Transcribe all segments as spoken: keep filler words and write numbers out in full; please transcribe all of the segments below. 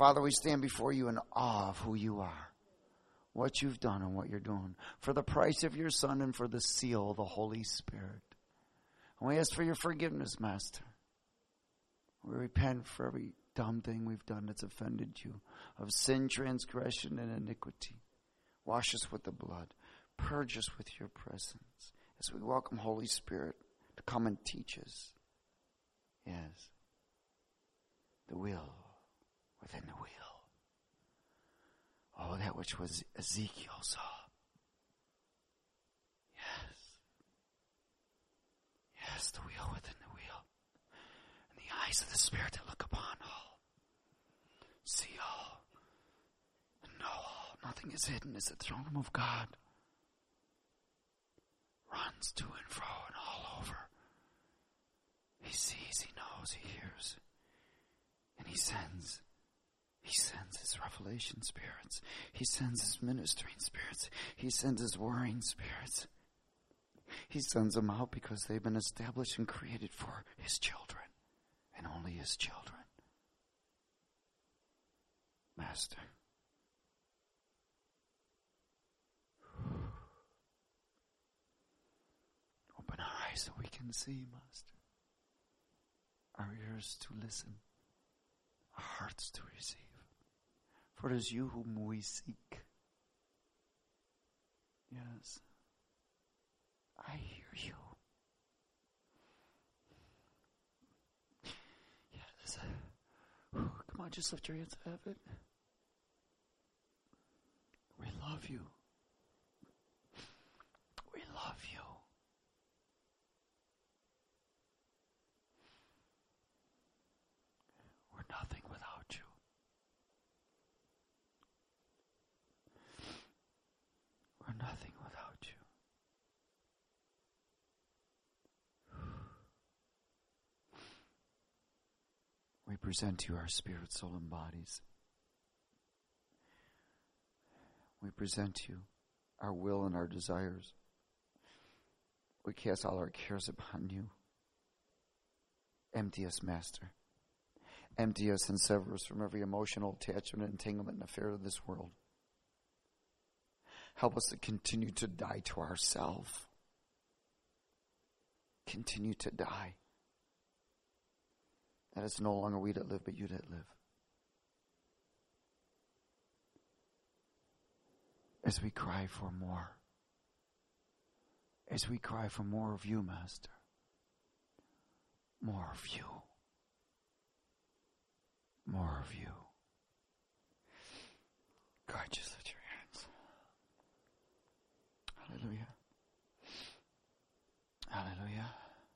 Father, we stand before you in awe of who you are, what you've done and what you're doing, for the price of your Son and for the seal of the Holy Spirit. And we ask for your forgiveness, Master. We repent for every dumb thing we've done that's offended you, of sin, transgression, and iniquity. Wash us with the blood. Purge us with your presence as we welcome Holy Spirit to come and teach us. Yes. The will within the wheel. Oh, that which was Ezekiel saw. Yes. Yes, the wheel within the wheel. And the eyes of the Spirit that look upon all. See all. And know all. Nothing is hidden as the throne room of God. Runs to and fro and all over. He sees, he knows, he hears. And he sends. He sends his revelation spirits. He sends his ministering spirits. He sends his warring spirits. He sends them out because they've been established and created for his children. And only his children. Master. Open our eyes so we can see, Master. Our ears to listen. Our hearts to receive. For it is you whom we seek. Yes. I hear you. Yes. Come on, just lift your hands to heaven. We love you. We love you. We're nothing without you. We're nothing without you. We present to you our spirit, soul, and bodies. We present to you our will and our desires. We cast all our cares upon you. Empty us, Master. Empty us and sever us from every emotional attachment, entanglement, and affair of this world. Help us to continue to die to ourselves. Continue to die. That it's no longer we that live, but you that live. As we cry for more. As we cry for more of you, Master. More of you. More of you. God, just lift your hands. Hallelujah. Hallelujah.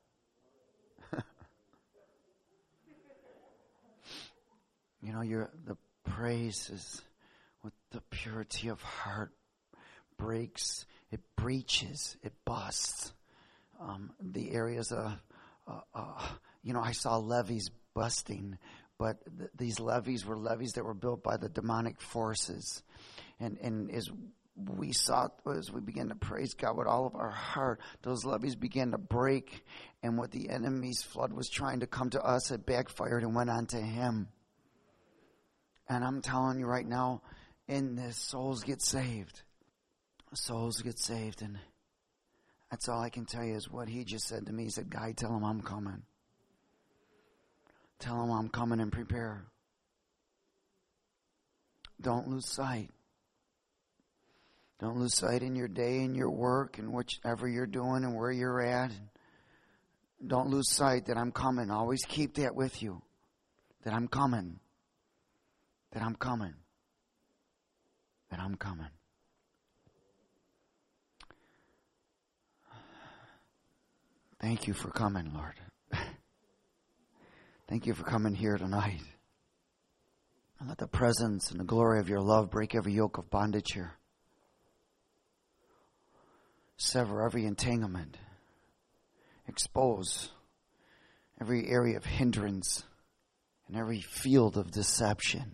You know, your the praise is with the purity of heart breaks, it breaches, it busts. Um, the areas of, uh, uh, you know, I saw levees busting, but th- these levees were levees that were built by the demonic forces. And, and as we saw, as we began to praise God with all of our heart, those levees began to break. And what the enemy's flood was trying to come to us, it backfired and went on to him. And I'm telling you right now, in this, souls get saved. Souls get saved. And that's all I can tell you is what he just said to me. He said, Guy, tell him I'm coming. Tell him I'm coming and prepare. Don't lose sight. Don't lose sight in your day and your work and whatever you're doing and where you're at. Don't lose sight that I'm coming. Always keep that with you. That I'm coming. That I'm coming. That I'm coming. Thank you for coming, Lord. Thank you for coming here tonight. And let the presence and the glory of your love break every yoke of bondage here. Sever every entanglement. Expose every area of hindrance and every field of deception.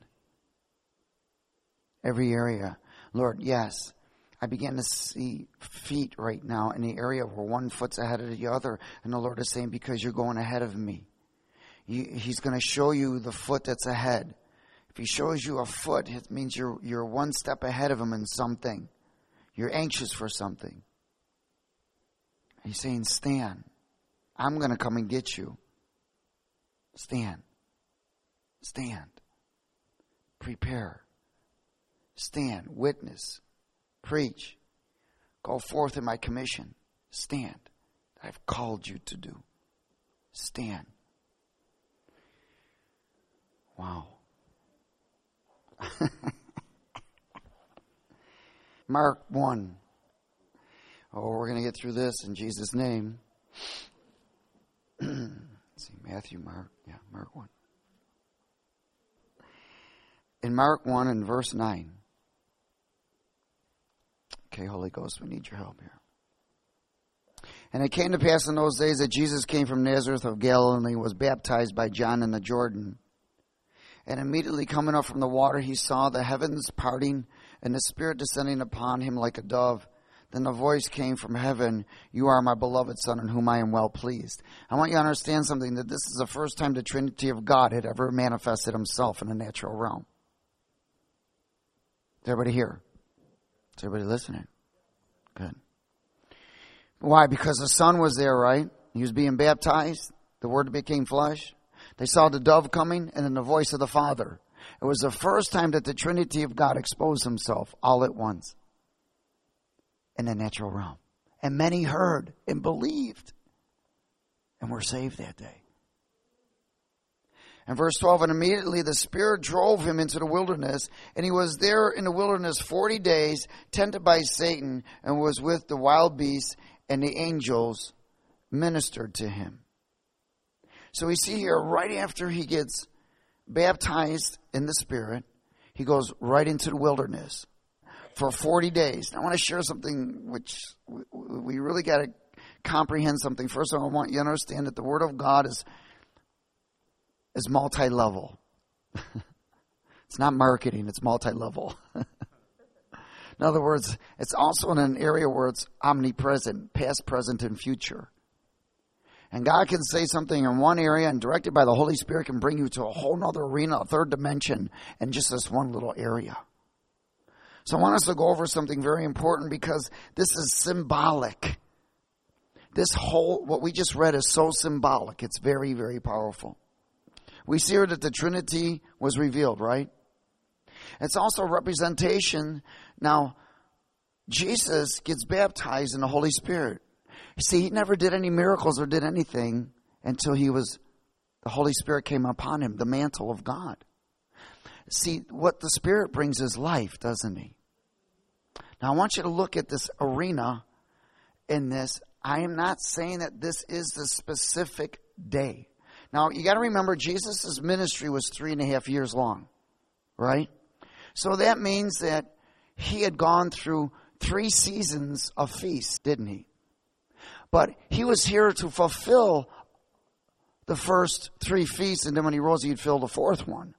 Every area. Lord, yes, I began to see feet right now in the area where one foot's ahead of the other. And the Lord is saying, because you're going ahead of me. He's going to show you the foot that's ahead. If he shows you a foot, it means you're you're one step ahead of him in something. You're anxious for something. He's saying, stand. I'm going to come and get you. Stand. Stand. Prepare. Stand. Witness. Preach. Go forth in my commission. Stand. I've called you to do. Stand. Wow. Mark one. Oh, we're going to get through this in Jesus' name. Let's see, Matthew, Mark. Yeah, Mark one. In Mark one and verse nine. Okay, Holy Ghost, we need your help here. And it came to pass in those days that Jesus came from Nazareth of Galilee and was baptized by John in the Jordan. And immediately coming up from the water, he saw the heavens parting and the Spirit descending upon him like a dove. Then a voice came from heaven, you are my beloved Son in whom I am well pleased. I want you to understand something, that this is the first time the Trinity of God had ever manifested himself in the natural realm. Is everybody here? Is everybody listening? Good. Why? Because the Son was there, right? He was being baptized. The Word became flesh. They saw the dove coming and then the voice of the Father. It was the first time that the Trinity of God exposed himself all at once in the natural realm. And many heard and believed and were saved that day. And verse twelve, and immediately the Spirit drove him into the wilderness, and he was there in the wilderness forty days, tempted by Satan, and was with the wild beasts, and the angels ministered to him. So we see here, right after he gets baptized in the Spirit, he goes right into the wilderness for forty days. Now, I want to share something which we really got to comprehend something. First of all, I want you to understand that the Word of God is is multi-level. It's not marketing, it's multi-level. In other words, it's also in an area where it's omnipresent, past, present, and future. And God can say something in one area and directed by the Holy Spirit can bring you to a whole nother arena, a third dimension, in just this one little area. So I want us to go over something very important because this is symbolic. This whole, what we just read is so symbolic. It's very, very powerful. We see here that the Trinity was revealed, right? It's also a representation. Now, Jesus gets baptized in the Holy Spirit. See, he never did any miracles or did anything until he was, the Holy Spirit came upon him, the mantle of God. See, what the Spirit brings is life, doesn't he? Now, I want you to look at this arena in this. I am not saying that this is the specific day. Now, you got to remember, Jesus' ministry was three and a half years long, right? So that means that he had gone through three seasons of feasts, didn't he? But he was here to fulfill the first three feasts, and then when he rose, he'd fill the fourth one.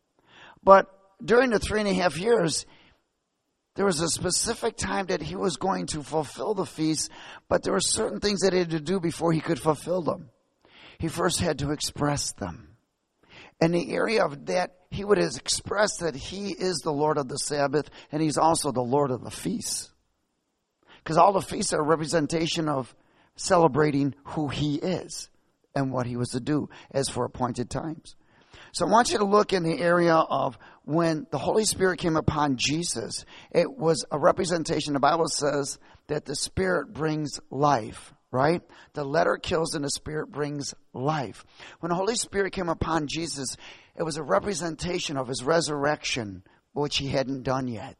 But during the three and a half years, there was a specific time that he was going to fulfill the feast, but there were certain things that he had to do before he could fulfill them. He first had to express them. In the area of that, he would have expressed that he is the Lord of the Sabbath, and he's also the Lord of the feasts. Because all the feasts are a representation of celebrating who he is and what he was to do as for appointed times. So I want you to look in the area of when the Holy Spirit came upon Jesus. It was a representation. The Bible says that the Spirit brings life, right? The letter kills and the Spirit brings life. When the Holy Spirit came upon Jesus, it was a representation of his resurrection, which he hadn't done yet.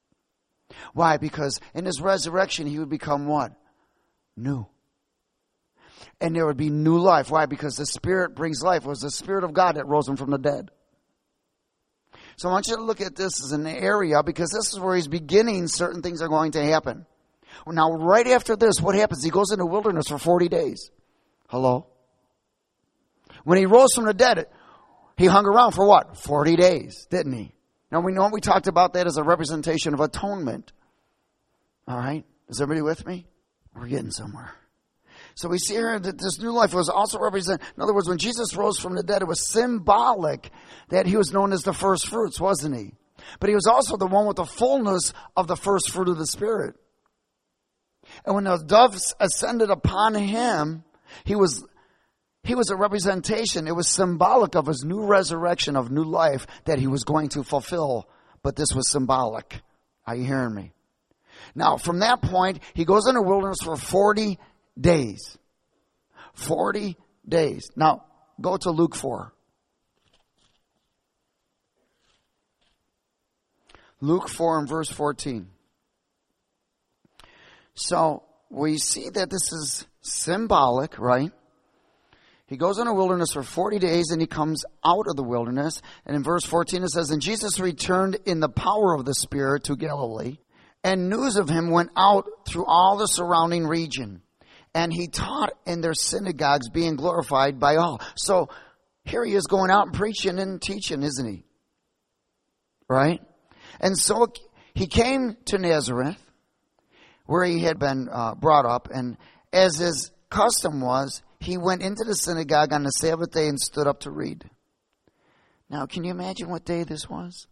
Why? Because in his resurrection, he would become what? New. And there would be new life. Why? Because the Spirit brings life. It was the Spirit of God that rose him from the dead. So I want you to look at this as an area, because this is where he's beginning certain things are going to happen. Now, right after this, what happens? He goes into the wilderness for forty days. Hello? When he rose from the dead, he hung around for what? forty days, didn't he? Now, we know we talked about that as a representation of atonement. All right? Is everybody with me? We're getting somewhere. So we see here that this new life was also represented. In other words, when Jesus rose from the dead, it was symbolic that he was known as the first fruits, wasn't he? But he was also the one with the fullness of the first fruit of the Spirit. And when the doves ascended upon him, he was he was a representation. It was symbolic of his new resurrection, of new life that he was going to fulfill. But this was symbolic. Are you hearing me? Now, from that point, he goes in the wilderness for forty days. forty days. Now, go to Luke four. Luke four and verse fourteen. So, we see that this is symbolic, right? He goes in the wilderness for forty days and he comes out of the wilderness. And in verse fourteen it says, and Jesus returned in the power of the Spirit to Galilee. And news of him went out through all the surrounding region. And he taught in their synagogues, being glorified by all. So here he is going out and preaching and teaching, isn't he? Right? And so he came to Nazareth, where he had been uh, brought up. And as his custom was, he went into the synagogue on the Sabbath day and stood up to read. Now, can you imagine what day this was?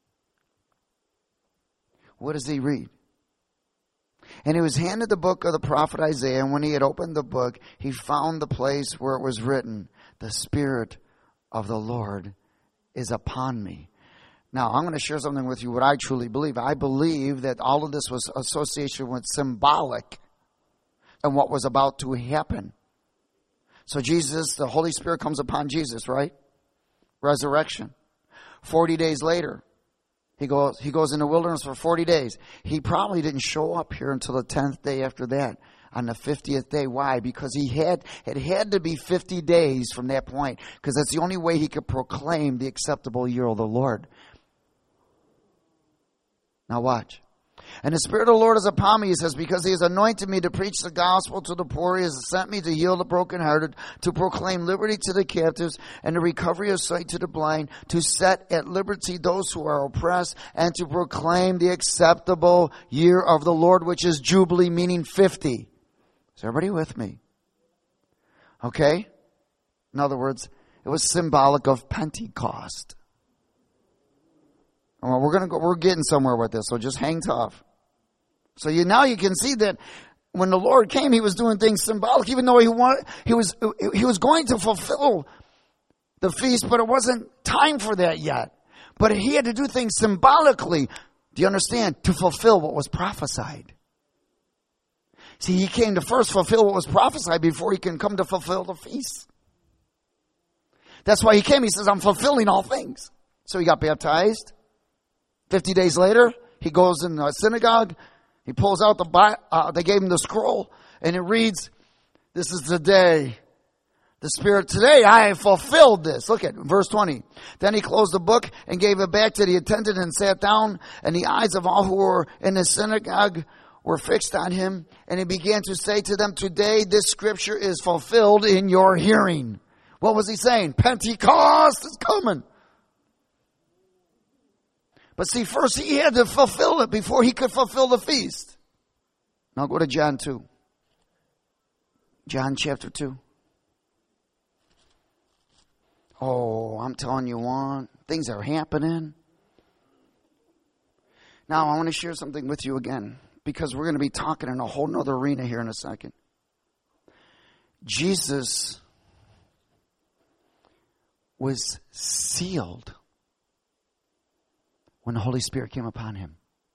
What does he read? And he was handed the book of the prophet Isaiah, and when he had opened the book, he found the place where it was written, the Spirit of the Lord is upon me. Now, I'm going to share something with you what I truly believe. I believe that all of this was association with symbolic and what was about to happen. So Jesus, the Holy Spirit comes upon Jesus, right? Resurrection. Forty days later, he goes, he goes in the wilderness for forty days. He probably didn't show up here until the tenth day after that, on the fiftieth day. Why? Because he had, it had to be fifty days from that point, because that's the only way he could proclaim the acceptable year of the Lord. Now watch. And the Spirit of the Lord is upon me, he says, because he has anointed me to preach the gospel to the poor. He has sent me to heal the brokenhearted, to proclaim liberty to the captives, and the recovery of sight to the blind, to set at liberty those who are oppressed, and to proclaim the acceptable year of the Lord, which is Jubilee, meaning fifty. Is everybody with me? Okay? In other words, it was symbolic of Pentecost. Well, we're gonna go. We're getting somewhere with this, so just hang tough. So you now you can see that when the Lord came, he was doing things symbolic, even though he wanted, he was he was going to fulfill the feast, but it wasn't time for that yet. But he had to do things symbolically. Do you understand? To fulfill what was prophesied. See, he came to first fulfill what was prophesied before he can come to fulfill the feast. That's why he came. He says, "I'm fulfilling all things." So he got baptized. Fifty days later, he goes in the synagogue. He pulls out the, uh, they gave him the scroll, and it reads, this is the day. The Spirit, today I have fulfilled this. Look at verse twenty. Then he closed the book and gave it back to the attendant and sat down, and the eyes of all who were in the synagogue were fixed on him. And he began to say to them, today this scripture is fulfilled in your hearing. What was he saying? Pentecost is coming. But see, first he had to fulfill it before he could fulfill the feast. Now go to John two. John chapter two. Oh, I'm telling you one, things are happening. Now I want to share something with you again, because we're going to be talking in a whole nother arena here in a second. Jesus was sealed when the Holy Spirit came upon him.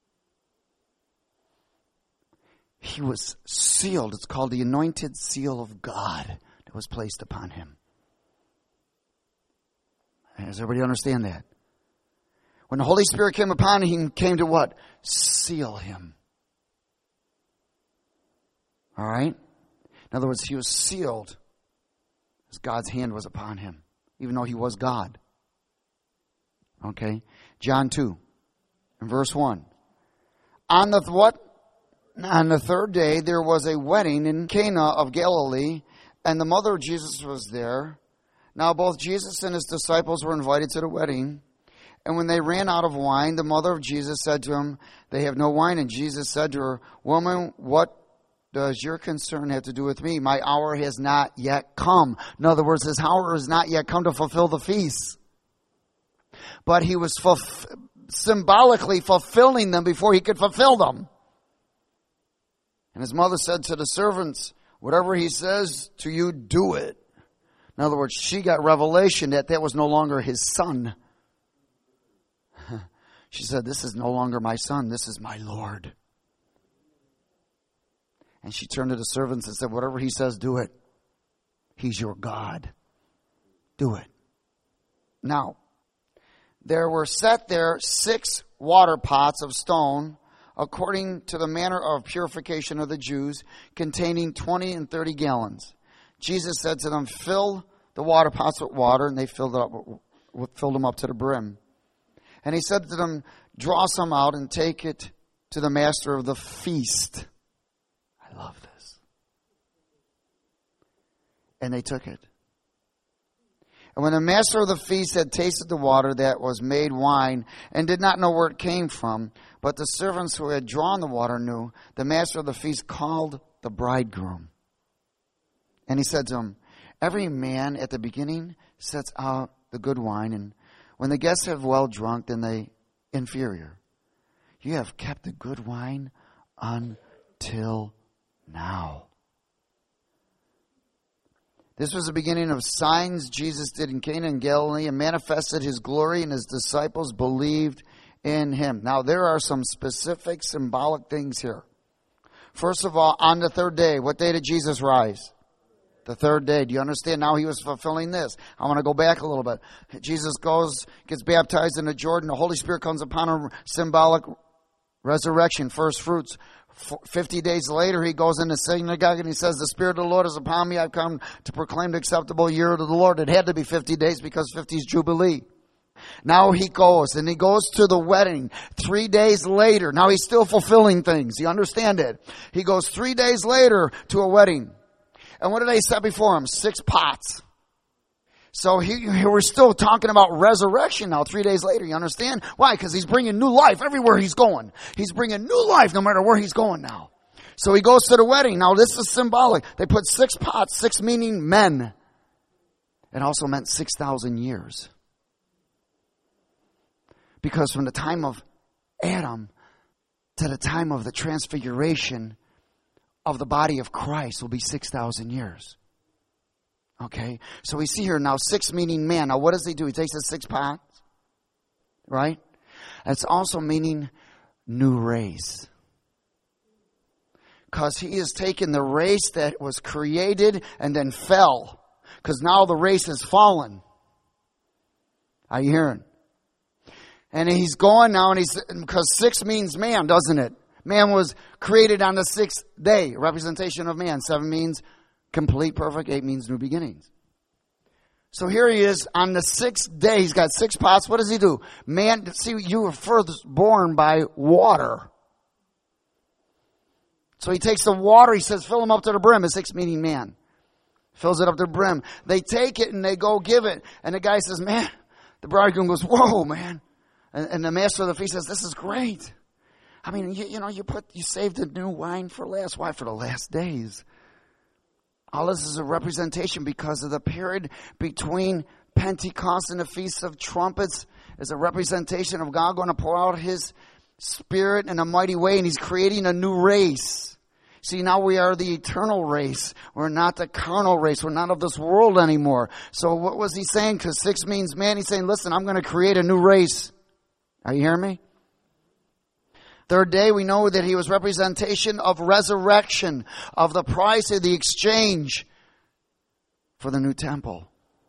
He was sealed. It's called the anointed seal of God that was placed upon him. Does everybody understand that? When the Holy Spirit came upon him, he came to what? Seal him. All right? In other words, he was sealed as God's hand was upon him, even though he was God. Okay? John two, and verse one. On the what? On the third day, there was a wedding in Cana of Galilee, and the mother of Jesus was there. Now both Jesus and his disciples were invited to the wedding. And when they ran out of wine, the mother of Jesus said to him, they have no wine. And Jesus said to her, woman, what does your concern have to do with me? My hour has not yet come. In other words, his hour has not yet come to fulfill the feast. But he was fulf- symbolically fulfilling them before he could fulfill them. And his mother said to the servants, whatever he says to you, do it. In other words, she got revelation that that was no longer his son. She said, this is no longer my son, this is my Lord. And she turned to the servants and said, whatever he says, do it. He's your God. Do it. Now, there were set there six water pots of stone, according to the manner of purification of the Jews, containing twenty and thirty gallons. Jesus said to them, fill the water pots with water, and they filled it up, filled them up to the brim. And he said to them, draw some out and take it to the master of the feast. I love this. And they took it. And when the master of the feast had tasted the water that was made wine, and did not know where it came from, but the servants who had drawn the water knew, the master of the feast called the bridegroom. And he said to him, every man at the beginning sets out the good wine, and when the guests have well drunk, then the inferior. You have kept the good wine until now. This was the beginning of signs Jesus did in Cana and Galilee and manifested his glory, and his disciples believed in him. Now, there are some specific symbolic things here. First of all, on the third day, what day did Jesus rise? The third day. Do you understand? Now he was fulfilling this. I want to go back a little bit. Jesus goes, gets baptized in the Jordan. The Holy Spirit comes upon him. Symbolic resurrection, first fruits. Fifty days later, he goes in the synagogue and he says, the Spirit of the Lord is upon me. I've come to proclaim the acceptable year of the Lord. It had to be fifty days because fifty is Jubilee. Now he goes and he goes to the wedding three days later. Now he's still fulfilling things. You understand it? He goes three days later to a wedding. And what did they set before him? Six pots. So he, he, we're still talking about resurrection now, three days later. You understand? Why? Because he's bringing new life everywhere he's going. He's bringing new life no matter where he's going now. So he goes to the wedding. Now this is symbolic. They put six pots, six meaning men. It also meant six thousand years. Because from the time of Adam to the time of the transfiguration of the body of Christ will be six thousand years. Okay? So we see here now six meaning man. Now what does he do? He takes the six pots, right? It's also meaning new race. Because he has taken the race that was created and then fell. Because now the race has fallen. Are you hearing? And he's going now, and he's, because six means man, doesn't it? Man was created on the sixth day, representation of man. Seven means complete, perfect. Eight means new beginnings. So here he is on the sixth day. He's got six pots. What does he do? Man, see, you were first born by water. So he takes the water, he says, fill them up to the brim. It's six meaning man. Fills it up to the brim. They take it and they go give it. And the guy says, man, the bridegroom goes, whoa, man. And, and the master of the feast says, this is great. I mean, you, you know, you put, you saved the new wine for last. Why? For the last days. All this is a representation because of the period between Pentecost and the Feast of Trumpets is a representation of God going to pour out his Spirit in a mighty way, and he's creating a new race. See, now we are the eternal race. We're not the carnal race. We're not of this world anymore. So what was he saying? Because six means man. He's saying, listen, I'm going to create a new race. Are you hearing me? Third day, we know that he was representation of resurrection, of the price of the exchange for the new temple.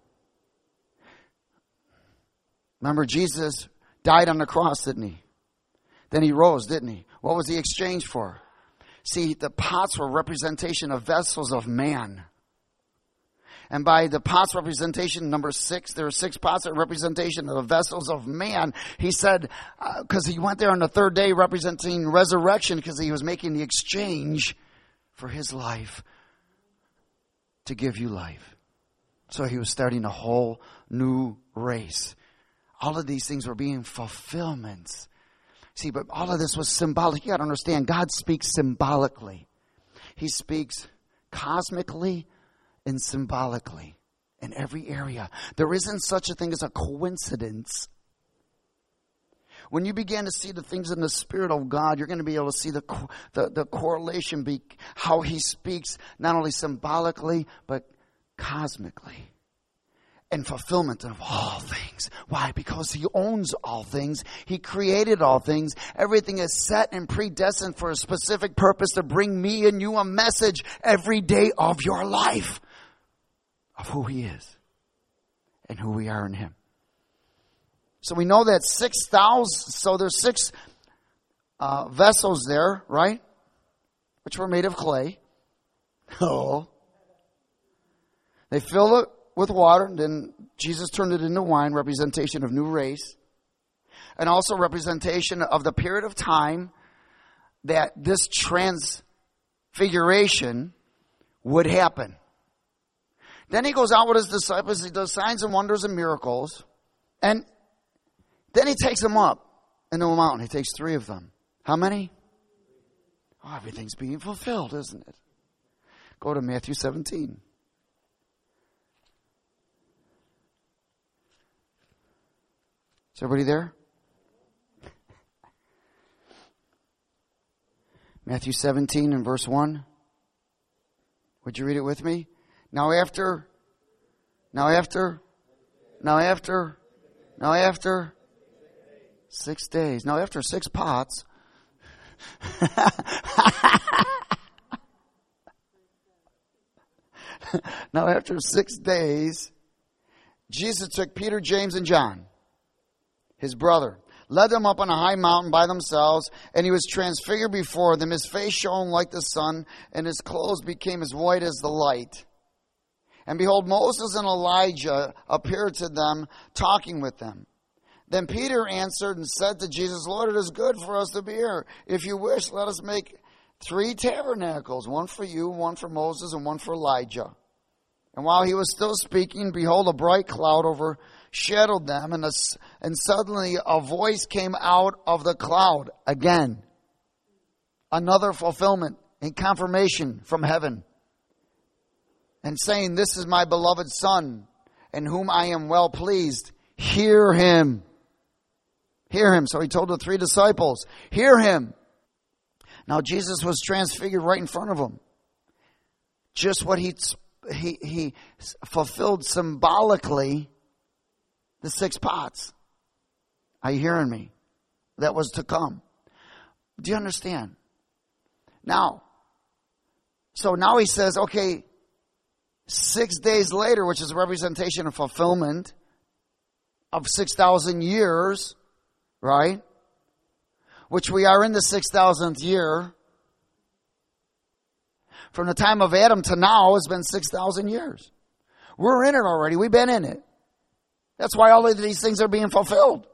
Remember, Jesus died on the cross, didn't he? Then he rose, didn't he? What was the exchange for? See, the pots were representation of vessels of man. And by the pots representation, number six, there are six pots that representation of the vessels of man. He said, because uh, he went there on the third day representing resurrection, because he was making the exchange for his life to give you life. So he was starting a whole new race. All of these things were being fulfillments. See, but all of this was symbolic. You got to understand, God speaks symbolically. He speaks cosmically and symbolically in every area. There isn't such a thing as a coincidence. When you begin to see the things in the Spirit of God, you're going to be able to see the the, the correlation, be how He speaks, not only symbolically, but cosmically. And fulfillment of all things. Why? Because He owns all things. He created all things. Everything is set and predestined for a specific purpose to bring me and you a message every day of your life of who He is and who we are in Him. So we know that six thousand, so there's six uh, vessels there, right? Which were made of clay. Oh. They fill it with water, and then Jesus turned it into wine, representation of new race. And also representation of the period of time that this transfiguration would happen. Then He goes out with His disciples, He does signs and wonders and miracles. And then He takes them up into a mountain. He takes three of them. How many? Oh, everything's being fulfilled, isn't it? Go to Matthew seventeen. Is everybody there? Matthew seventeen and verse one. Would you read it with me? Now after, now after, now after, now after six days. Now after six pots. Now after six days, Jesus took Peter, James, and John, His brother, led them up on a high mountain by themselves, and He was transfigured before them. His face shone like the sun, and His clothes became as white as the light. And behold, Moses and Elijah appeared to them, talking with them. Then Peter answered and said to Jesus, Lord, it is good for us to be here. If you wish, let us make three tabernacles, one for you, one for Moses, and one for Elijah. And while he was still speaking, behold, a bright cloud overshadowed them, and, a, and suddenly a voice came out of the cloud. Again, another fulfillment and confirmation from heaven. And saying, this is my beloved Son, in whom I am well pleased. Hear Him. Hear Him. So He told the three disciples, hear Him. Now Jesus was transfigured right in front of them. Just what he he he fulfilled symbolically, the six pots. Are you hearing me? That was to come. Do you understand? Now, so now He says, okay, six days later, which is a representation of fulfillment of six thousand years, right? Which we are in the six thousandth year. From the time of Adam to now has been six thousand years. We're in it already. We've been in it. That's why all of these things are being fulfilled.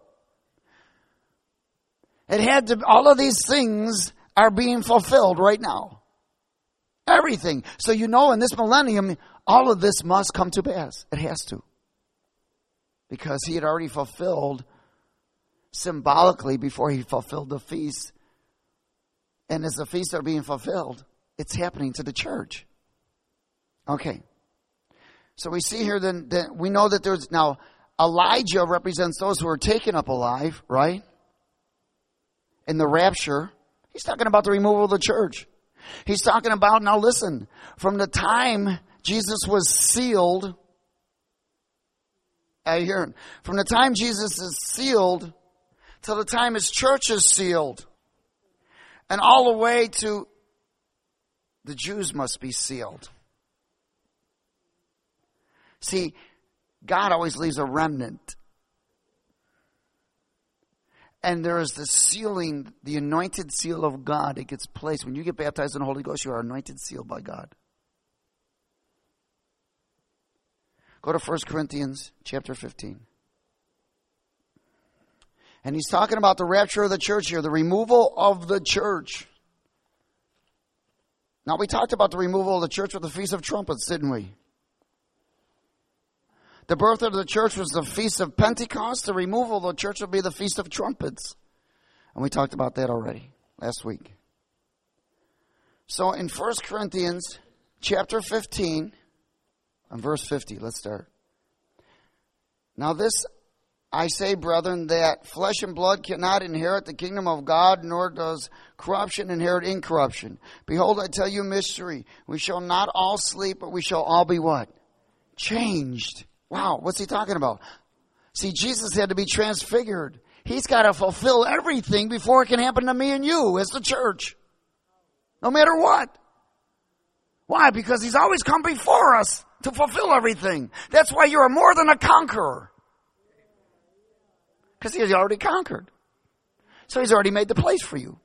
It had to, all of these things are being fulfilled right now. Everything. So you know in this millennium, all of this must come to pass. It has to. Because He had already fulfilled symbolically before He fulfilled the feast. And as the feasts are being fulfilled, it's happening to the church. Okay. So we see here then, then we know that there's now Elijah represents those who are taken up alive, right? In the rapture. He's talking about the removal of the church. He's talking about, now listen, from the time Jesus was sealed, I hear, from the time Jesus is sealed till the time His church is sealed, and all the way to the Jews must be sealed. See, God always leaves a remnant. And there is the sealing, the anointed seal of God. It gets placed. When you get baptized in the Holy Ghost, you are anointed, sealed by God. Go to First Corinthians chapter fifteen. And he's talking about the rapture of the church here, the removal of the church. Now, we talked about the removal of the church with the Feast of Trumpets, didn't we? The birth of the church was the Feast of Pentecost. The removal of the church will be the Feast of Trumpets. And we talked about that already last week. So in First Corinthians chapter fifteen, and verse fifty, let's start. Now this I say, brethren, that flesh and blood cannot inherit the kingdom of God, nor does corruption inherit incorruption. Behold, I tell you a mystery. We shall not all sleep, but we shall all be what? Changed. Wow, what's he talking about? See, Jesus had to be transfigured. He's got to fulfill everything before it can happen to me and you as the church. No matter what. Why? Because he's always come before us to fulfill everything. That's why you're more than a conqueror. Because he has already conquered. So he's already made the place for you.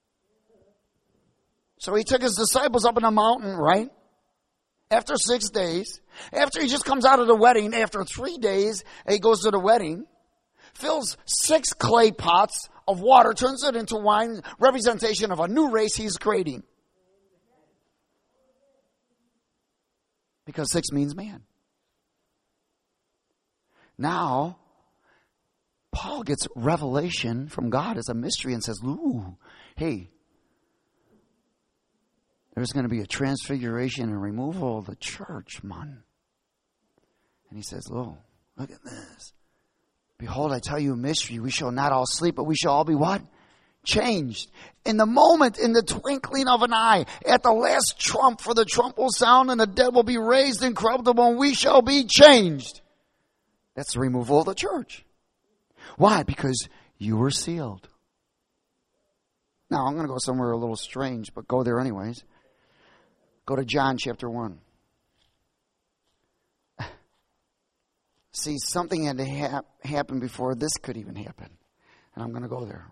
So he took his disciples up in a mountain, right? After six days. After he just comes out of the wedding, after three days, he goes to the wedding. Fills six clay pots of water, turns it into wine, representation of a new race he's creating. Because six means man. Now, Paul gets revelation from God as a mystery and says, ooh, hey, there's going to be a transfiguration and removal of the church, man. And he says, oh, look at this. Behold, I tell you a mystery. We shall not all sleep, but we shall all be what? Changed. In the moment, in the twinkling of an eye, at the last trump, for the trump will sound and the dead will be raised incorruptible, and we shall be changed. That's the removal of the church. Why? Because you were sealed. Now, I'm going to go somewhere a little strange, but go there anyways. Go to John chapter one. See, something had to ha- happen before this could even happen. And I'm going to go there.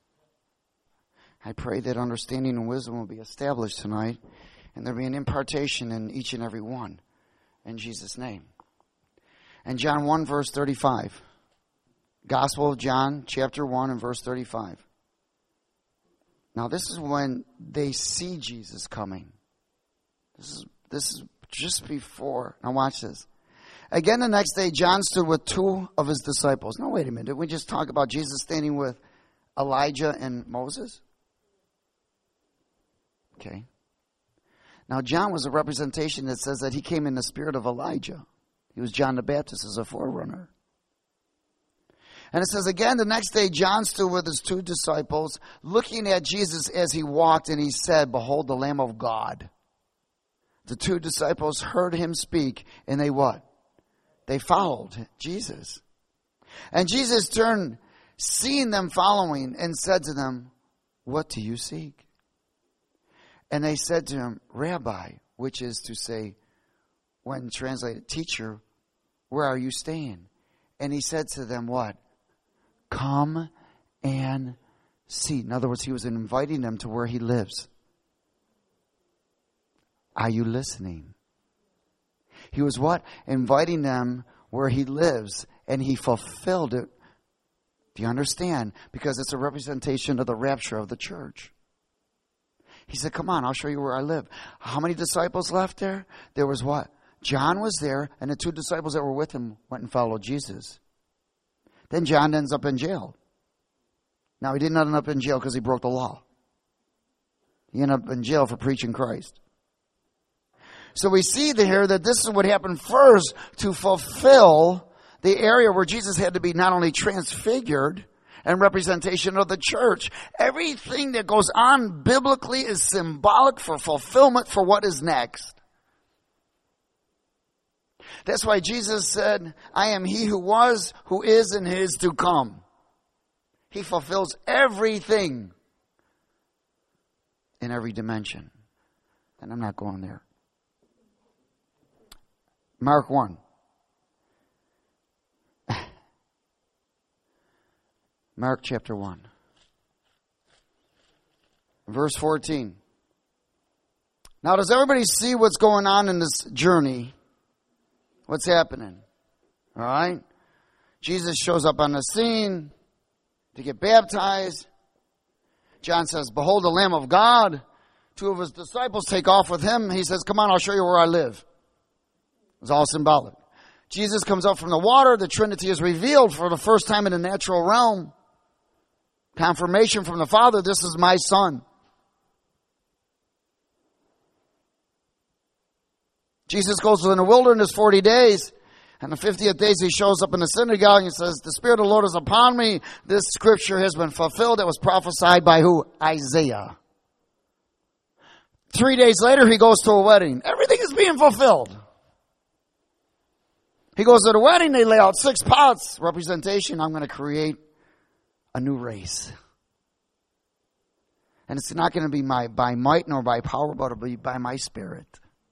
I pray that understanding and wisdom will be established tonight. And there'll be an impartation in each and every one. In Jesus' name. And John one verse thirty-five. Gospel of John chapter one and verse thirty-five. Now this is when they see Jesus coming. This is, this is just before. Now watch this. Again, the next day, John stood with two of his disciples. Now, wait a minute. Did we just talk about Jesus standing with Elijah and Moses? Okay. Now, John was a representation that says that he came in the spirit of Elijah. He was John the Baptist as a forerunner. And it says, again, the next day, John stood with his two disciples, looking at Jesus as he walked, and he said, behold, the Lamb of God. The two disciples heard him speak, and they what? They followed Jesus. And Jesus turned, seeing them following, and said to them, what do you seek? And they said to him, Rabbi, which is to say, when translated, teacher, where are you staying? And he said to them, what? Come and see. In other words, he was inviting them to where he lives. Are you listening? He was what? Inviting them where he lives, and he fulfilled it. Do you understand? Because it's a representation of the rapture of the church. He said, come on, I'll show you where I live. How many disciples left there? There was what? John was there, and the two disciples that were with him went and followed Jesus. Then John ends up in jail. Now, he didn't end up in jail because he broke the law. He ended up in jail for preaching Christ. So we see here that this is what happened first to fulfill the area where Jesus had to be not only transfigured and representation of the church. Everything that goes on biblically is symbolic for fulfillment for what is next. That's why Jesus said, I am he who was, who is, and is to come. He fulfills everything in every dimension. And I'm not going there. Mark one. Mark chapter one. Verse fourteen. Now, does everybody see what's going on in this journey? What's happening? All right? Jesus shows up on the scene to get baptized. John says, behold the Lamb of God. Two of his disciples take off with him. He says, come on, I'll show you where I live. It's all symbolic. Jesus comes up from the water. The Trinity is revealed for the first time in the natural realm. Confirmation from the Father, this is my Son. Jesus goes in the wilderness forty days. And the fiftieth day he shows up in the synagogue and says, the Spirit of the Lord is upon me. This scripture has been fulfilled. It was prophesied by who? Isaiah. Three days later, he goes to a wedding. Everything is being fulfilled. He goes to the wedding. They lay out six pots. Representation. I'm going to create a new race. And it's not going to be my, by might nor by power, but it'll be by my Spirit.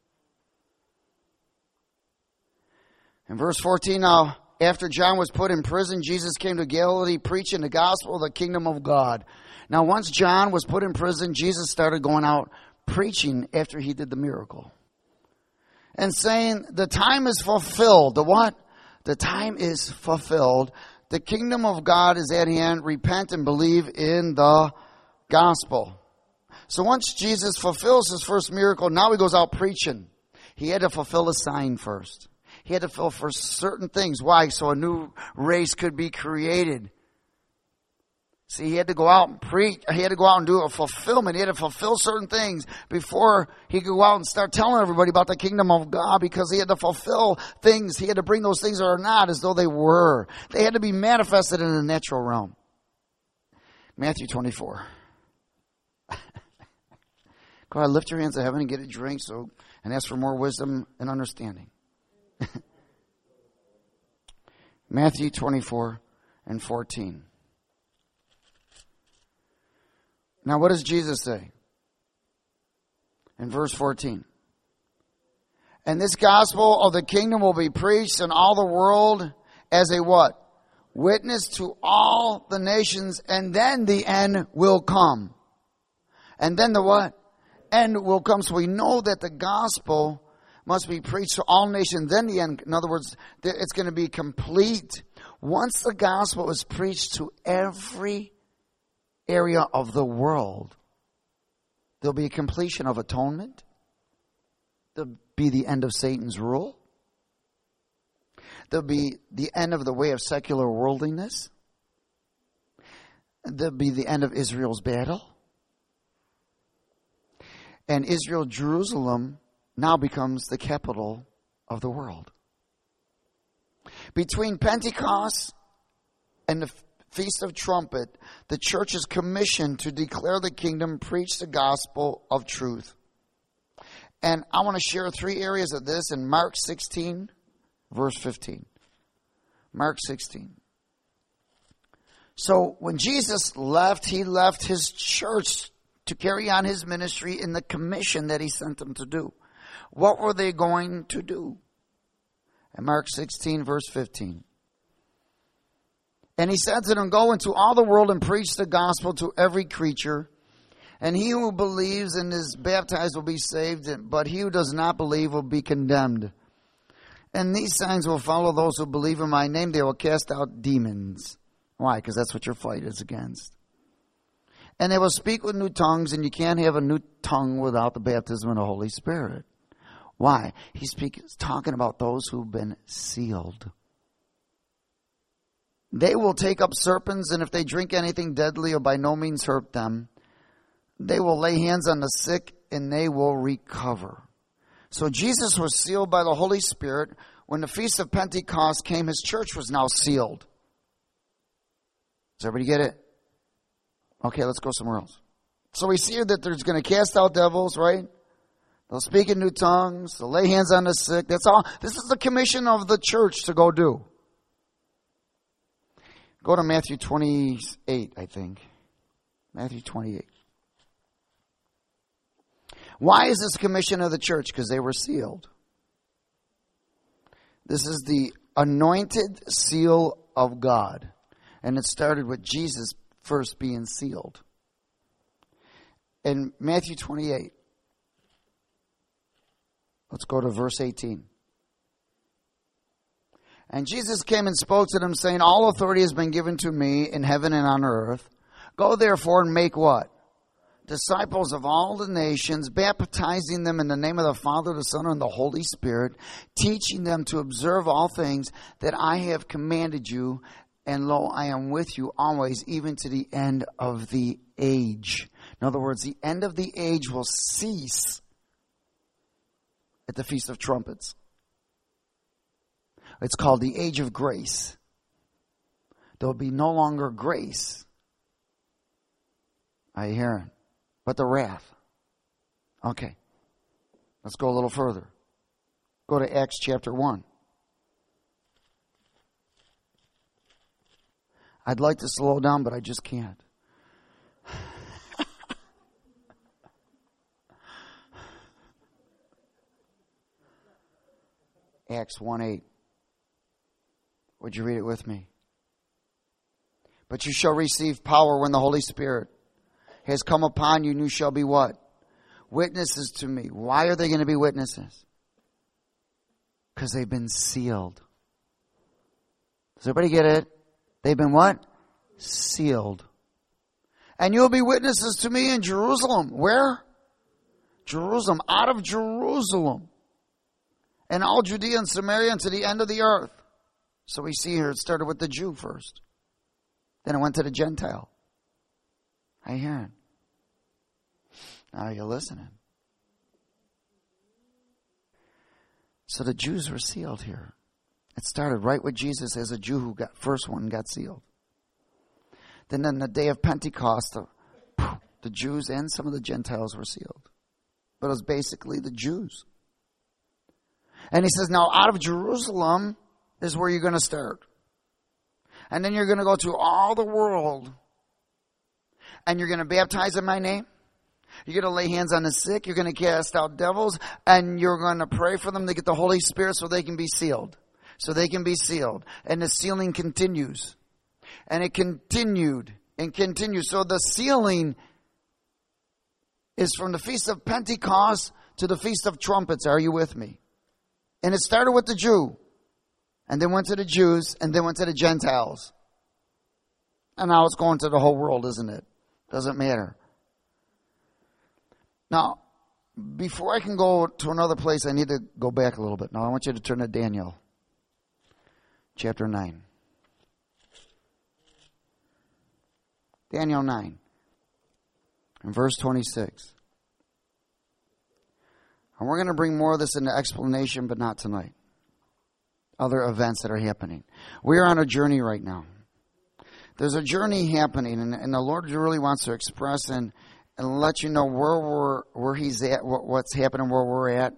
In verse fourteen, now, after John was put in prison, Jesus came to Galilee preaching the gospel of the kingdom of God. Now, once John was put in prison, Jesus started going out preaching after he did the miracle. And saying, the time is fulfilled. The what? The time is fulfilled. The kingdom of God is at hand. Repent and believe in the gospel. So once Jesus fulfills his first miracle, now he goes out preaching. He had to fulfill a sign first. He had to fulfill certain things. Why? So a new race could be created. See, he had to go out and preach. He had to go out and do a fulfillment. He had to fulfill certain things before he could go out and start telling everybody about the kingdom of God, because he had to fulfill things. He had to bring those things that are not as though they were. They had to be manifested in the natural realm. Matthew twenty-four. Go ahead, lift your hands to heaven and get a drink so, and ask for more wisdom and understanding. Matthew twenty-four and fourteen. Now what does Jesus say? In verse fourteen. And this gospel of the kingdom will be preached in all the world as a what? Witness to all the nations, and then the end will come. And then the what? End will come. So we know that the gospel must be preached to all nations, then the end. In other words, it's going to be complete. Once the gospel is preached to every area of the world, there'll be a completion of atonement. There'll be the end of Satan's rule. There'll be the end of the way of secular worldliness. There'll be the end of Israel's battle. And Israel, Jerusalem, now becomes the capital of the world. Between Pentecost and the Feast of Trumpet, the church is commissioned to declare the kingdom, preach the gospel of truth. And I want to share three areas of this in Mark sixteen, verse fifteen. Mark sixteen. So when Jesus left, he left his church to carry on his ministry in the commission that he sent them to do. What were they going to do? In Mark sixteen, verse fifteen. And he said to them, go into all the world and preach the gospel to every creature. And he who believes and is baptized will be saved, but he who does not believe will be condemned. And these signs will follow those who believe in my name. They will cast out demons. Why? Because that's what your fight is against. And they will speak with new tongues, and you can't have a new tongue without the baptism of the Holy Spirit. Why? He's speaking, talking about those who've been sealed. They will take up serpents, and if they drink anything deadly or by no means hurt them, they will lay hands on the sick, and they will recover. So Jesus was sealed by the Holy Spirit. When the Feast of Pentecost came, his church was now sealed. Does everybody get it? Okay, let's go somewhere else. So we see that there's going to cast out devils, right? They'll speak in new tongues. They'll lay hands on the sick. That's all. This is the commission of the church to go do. Go to Matthew twenty-eight, I think. Matthew twenty-eight. Why is this commission of the church? Because they were sealed. This is the anointed seal of God. And it started with Jesus first being sealed. In Matthew twenty-eight, let's go to verse eighteen. And Jesus came and spoke to them, saying, all authority has been given to me in heaven and on earth. Go therefore and make what? Disciples of all the nations, baptizing them in the name of the Father, the Son, and the Holy Spirit, teaching them to observe all things that I have commanded you. And lo, I am with you always, even to the end of the age. In other words, the end of the age will cease at the Feast of Trumpets. It's called the Age of Grace. There will be no longer grace. Are you hearing? But the wrath. Okay. Let's go a little further. Go to Acts chapter one. I'd like to slow down, but I just can't. Acts one eight. Would you read it with me? But you shall receive power when the Holy Spirit has come upon you, and you shall be what? Witnesses to me. Why are they going to be witnesses? Because they've been sealed. Does everybody get it? They've been what? Sealed. And you'll be witnesses to me in Jerusalem. Where? Jerusalem. Out of Jerusalem. And all Judea and Samaria and to the end of the earth. So we see here it started with the Jew first. Then it went to the Gentile. Are you hearing? Are you listening? So the Jews were sealed here. It started right with Jesus as a Jew who got first one got sealed. Then on the day of Pentecost, the, the Jews and some of the Gentiles were sealed. But it was basically the Jews. And he says, now out of Jerusalem is where you're going to start. And then you're going to go to all the world. And you're going to baptize in my name. You're going to lay hands on the sick. You're going to cast out devils. And you're going to pray for them to get the Holy Spirit so they can be sealed. So they can be sealed. And the sealing continues. And it continued and continues. So the sealing is from the Feast of Pentecost to the Feast of Trumpets. Are you with me? And it started with the Jew. And then went to the Jews. And then went to the Gentiles. And now it's going to the whole world, isn't it? Doesn't matter. Now, before I can go to another place, I need to go back a little bit. Now, I want you to turn to Daniel. Chapter nine. Daniel nine. And verse twenty-six. And we're going to bring more of this into explanation, but not tonight. Other events that are happening. We're on a journey right now. There's a journey happening, and, and the Lord really wants to express and, and let you know where we're, where He's at, what, what's happening, where we're at.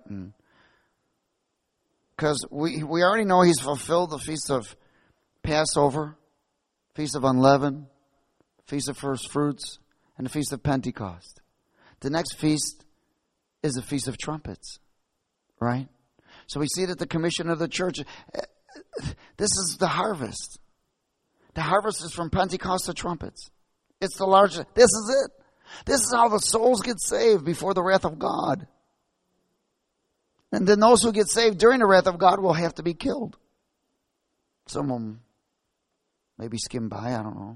Because we, we already know He's fulfilled the Feast of Passover, Feast of Unleavened, Feast of First Fruits, and the Feast of Pentecost. The next feast is the Feast of Trumpets, right? So we see that the commission of the church, this is the harvest. The harvest is from Pentecost to trumpets. It's the largest. This is it. This is how the souls get saved before the wrath of God. And then those who get saved during the wrath of God will have to be killed. Some of them maybe skim by, I don't know.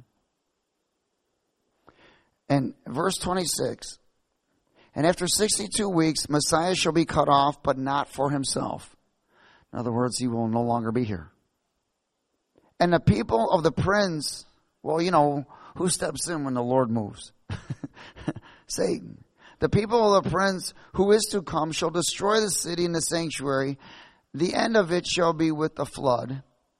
And verse twenty-six. And after sixty-two weeks, Messiah shall be cut off, but not for himself. In other words, he will no longer be here. And the people of the prince, well, you know, who steps in when the Lord moves? Satan. The people of the prince who is to come shall destroy the city and the sanctuary. The end of it shall be with the flood.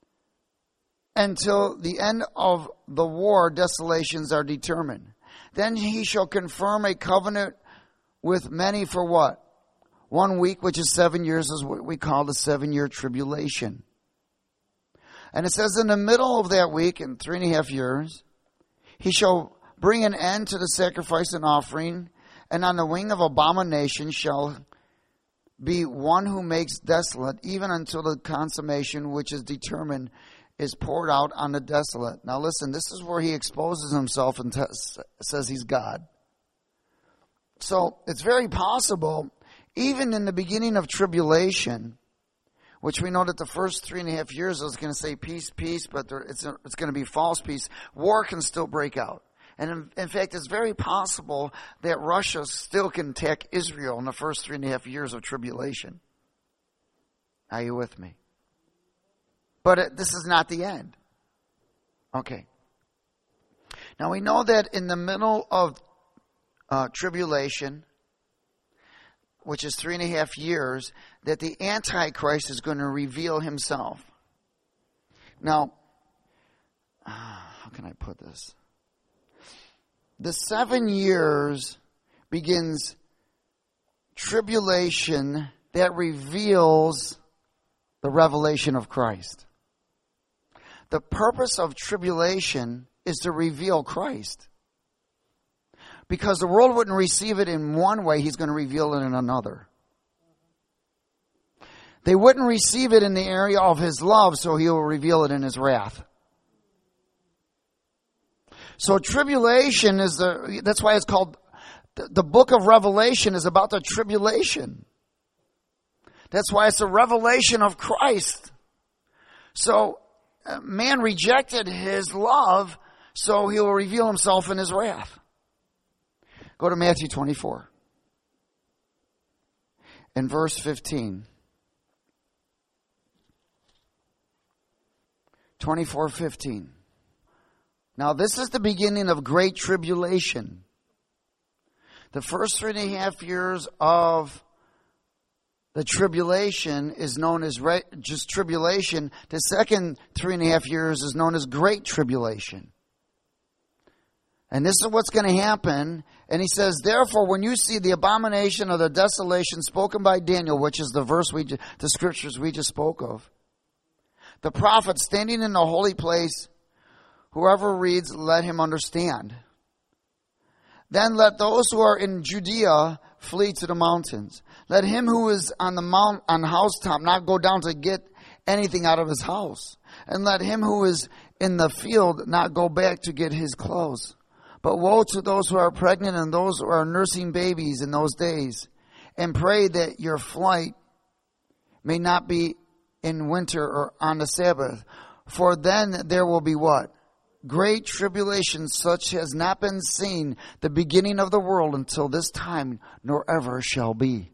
Until the end of the war, desolations are determined. Then he shall confirm a covenant with many for what? One week, which is seven years, is what we call the seven-year tribulation. And it says in the middle of that week, in three and a half years, he shall bring an end to the sacrifice and offering, and on the wing of abomination shall be one who makes desolate, even until the consummation which is determined is poured out on the desolate. Now listen, this is where he exposes himself and t- says he's God. So it's very possible, even in the beginning of tribulation, which we know that the first three and a half years is going to say peace, peace, but there, it's, a, it's going to be false peace. War can still break out. And in, in fact, it's very possible that Russia still can attack Israel in the first three and a half years of tribulation. Are you with me? But it, this is not the end. Okay. Now we know that in the middle of uh, tribulation, which is three and a half years, that the Antichrist is going to reveal himself. Now, how can I put this? The seven years begins tribulation that reveals the revelation of Christ. The purpose of tribulation is to reveal Christ. Because the world wouldn't receive it in one way, he's going to reveal it in another. They wouldn't receive it in the area of his love, so he will reveal it in his wrath. So tribulation is the, that's why it's called, the, the book of Revelation is about the tribulation. That's why it's a revelation of Christ. So uh, man rejected his love, so he will reveal himself in his wrath. Go to Matthew twenty-four. In verse fifteen. twenty-four fifteen. Now this is the beginning of great tribulation. The first three and a half years of the tribulation is known as re- just tribulation. The second three and a half years is known as great tribulation. And this is what's going to happen. And he says, therefore, when you see the abomination of the desolation spoken by Daniel, which is the verse we, ju- the scriptures we just spoke of, the prophet standing in the holy place, whoever reads, let him understand. Then let those who are in Judea flee to the mountains. Let him who is on the mount, on the housetop not go down to get anything out of his house. And let him who is in the field not go back to get his clothes. But woe to those who are pregnant and those who are nursing babies in those days. And pray that your flight may not be in winter or on the Sabbath. For then there will be what? Great tribulation such has not been seen the beginning of the world until this time, nor ever shall be.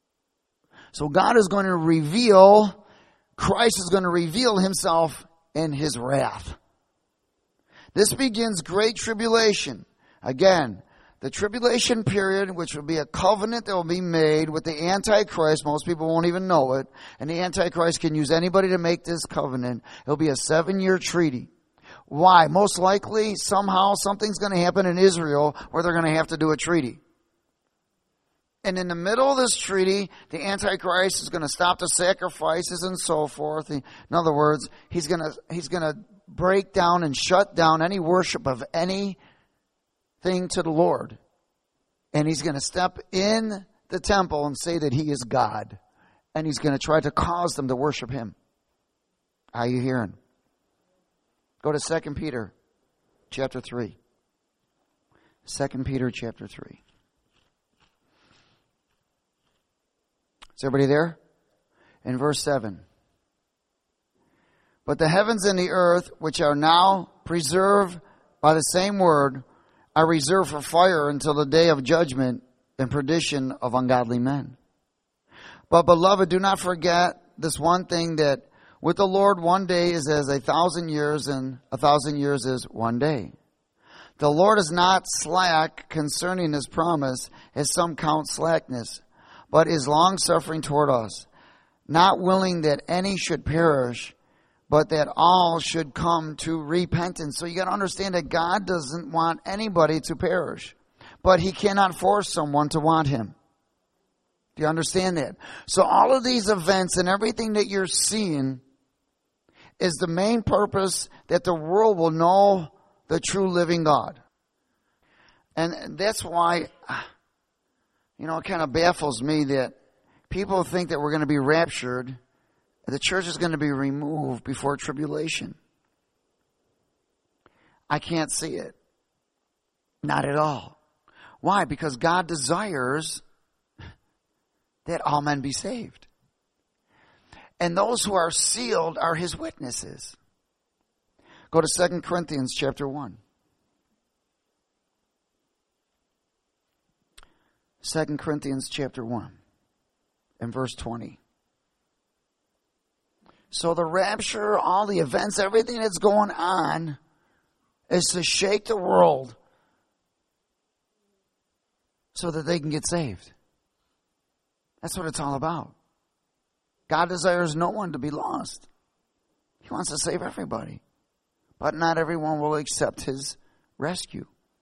So God is going to reveal, Christ is going to reveal himself in his wrath. This begins great tribulation. Again, the tribulation period, which will be a covenant that will be made with the Antichrist. Most people won't even know it. And the Antichrist can use anybody to make this covenant. It'll be a seven-year treaty. Why? Most likely, somehow, something's going to happen in Israel where they're going to have to do a treaty. And in the middle of this treaty, the Antichrist is going to stop the sacrifices and so forth. In other words, he's going to, he's going to break down and shut down any worship of anything to the Lord. And he's going to step in the temple and say that he is God. And he's going to try to cause them to worship him. Are you hearing? Go to Second Peter chapter three. Second Peter chapter three. Is everybody there? In verse seven. But the heavens and the earth, which are now preserved by the same word, are reserved for fire until the day of judgment and perdition of ungodly men. But beloved, do not forget this one thing, that with the Lord one day is as a thousand years, and a thousand years is one day. The Lord is not slack concerning his promise, as some count slackness, but is long-suffering toward us, not willing that any should perish, but that all should come to repentance. So you got to understand that God doesn't want anybody to perish, but he cannot force someone to want him. Do you understand that? So all of these events and everything that you're seeing is the main purpose that the world will know the true living God. And that's why, you know, it kind of baffles me that people think that we're going to be raptured. The church is going to be removed before tribulation. I can't see it. Not at all. Why? Because God desires that all men be saved. And those who are sealed are his witnesses. Go to Second Corinthians chapter one. Second Corinthians chapter one and verse twenty. So the rapture, all the events, everything that's going on is to shake the world so that they can get saved. That's what it's all about. God desires no one to be lost. He wants to save everybody. But not everyone will accept his rescue.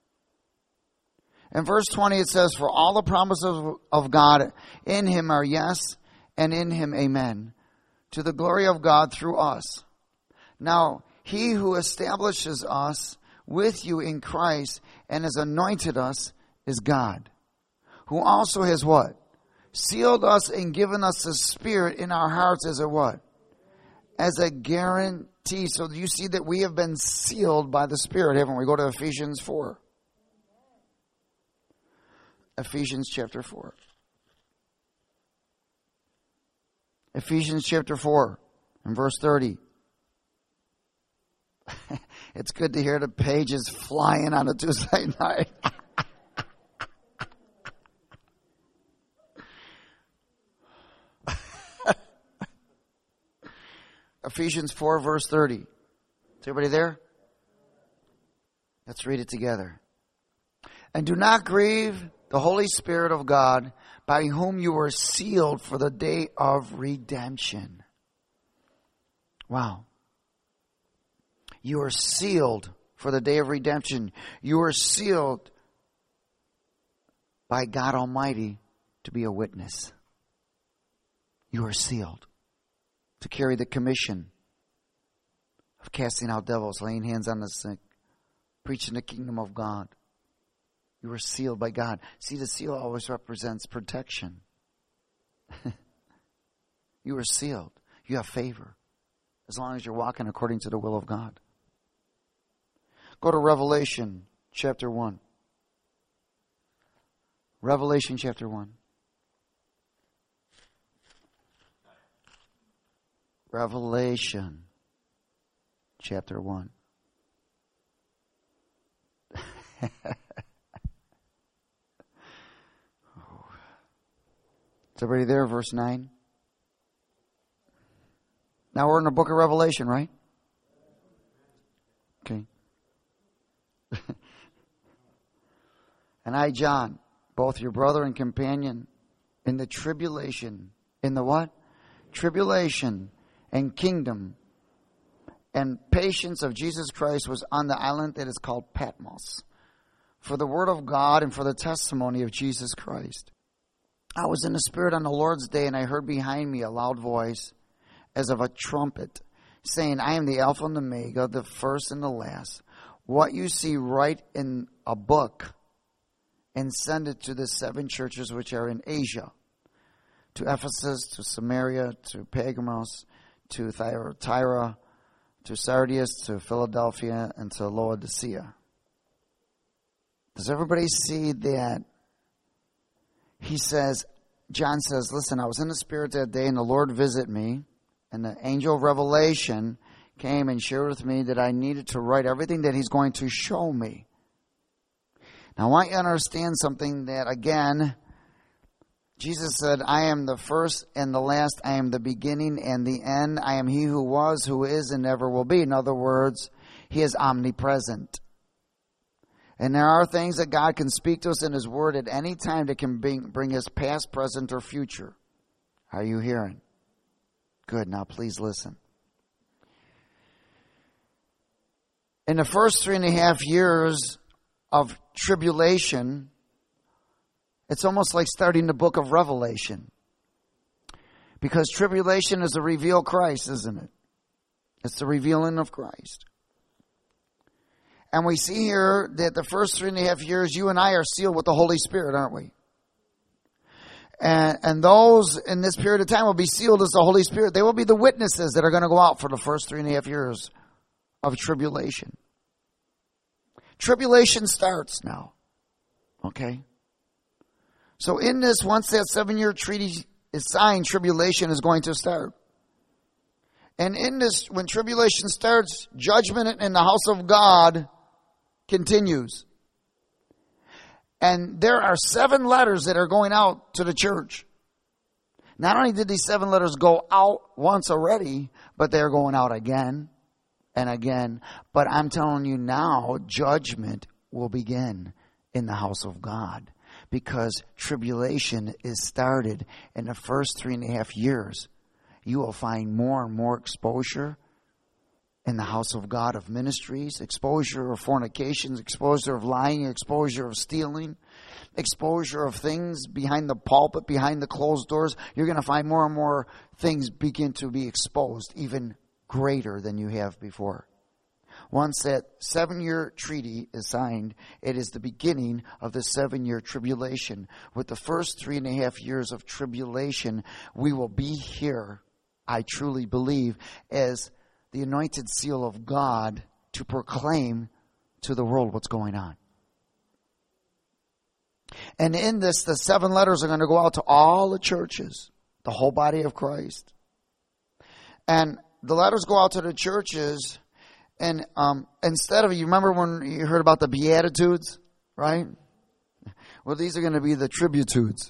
In verse twenty it says, for all the promises of God in him are yes, and in him amen, to the glory of God through us. Now, he who establishes us with you in Christ and has anointed us is God, who also has what? Sealed us and given us the Spirit in our hearts as a what? As a guarantee. So you see that we have been sealed by the Spirit, haven't we? Go to Ephesians four. Ephesians chapter four. Ephesians chapter four and verse thirty. It's good to hear the pages flying on a Tuesday night. Ephesians four verse thirty. Is everybody there? Let's read it together. And do not grieve the Holy Spirit of God, by whom you were sealed for the day of redemption. Wow. You are sealed for the day of redemption. You are sealed by God Almighty to be a witness. You are sealed to carry the commission of casting out devils, laying hands on the sick, preaching the kingdom of God. You are sealed by God. See, the seal always represents protection. You are sealed. You have favor as long as you're walking according to the will of God. Go to Revelation chapter one. Revelation chapter one. Revelation chapter one. Is everybody there? Verse nine. Now we're in the book of Revelation, right? Okay. And I, John, both your brother and companion, in the tribulation, in the what? Tribulation and kingdom and patience of Jesus Christ was on the island that is called Patmos, for the word of God and for the testimony of Jesus Christ. I was in the Spirit on the Lord's day, and I heard behind me a loud voice as of a trumpet, saying, I am the Alpha and the Omega, the first and the last. What you see, write in a book and send it to the seven churches which are in Asia, to Ephesus, to Samaria, to Pergamos, to Thyatira, to Sardis, to Philadelphia, and to Laodicea. Does everybody see that? He says, John says, listen, I was in the Spirit that day, and the Lord visited me, and the angel of Revelation came and shared with me that I needed to write everything that he's going to show me. Now, I want you to understand something that, again, Jesus said, I am the first and the last. I am the beginning and the end. I am he who was, who is, and never will be. In other words, he is omnipresent. And there are things that God can speak to us in his word at any time that can bring, bring us past, present, or future. Are you hearing? Good. Now please listen. In the first three and a half years of tribulation, it's almost like starting the book of Revelation. Because tribulation is a reveal Christ, isn't it? It's the revealing of Christ. And we see here that the first three and a half years, you and I are sealed with the Holy Spirit, aren't we? And, and those in this period of time will be sealed as the Holy Spirit. They will be the witnesses that are going to go out for the first three and a half years of tribulation. Tribulation starts now. Okay? So in this, once that seven-year treaty is signed, tribulation is going to start. And in this, when tribulation starts, judgment in the house of God continues. And there are seven letters that are going out to the church. Not only did these seven letters go out once already, but they're going out again and again. But I'm telling you now, judgment will begin in the house of God. because tribulation is started in the first three and a half years. You will find more and more exposure in the house of God of ministries, exposure of fornications, exposure of lying, exposure of stealing, exposure of things behind the pulpit, behind the closed doors. You're going to find more and more things begin to be exposed, even greater than you have before. Once that seven-year treaty is signed, it is the beginning of the seven-year tribulation. With the first three and a half years of tribulation, we will be here, I truly believe, as the anointed seal of God to proclaim to the world what's going on. And in this, the seven letters are going to go out to all the churches, the whole body of Christ. And the letters go out to the churches, and um, instead of, you remember when you heard about the Beatitudes, right? Well, these are going to be the Tributudes.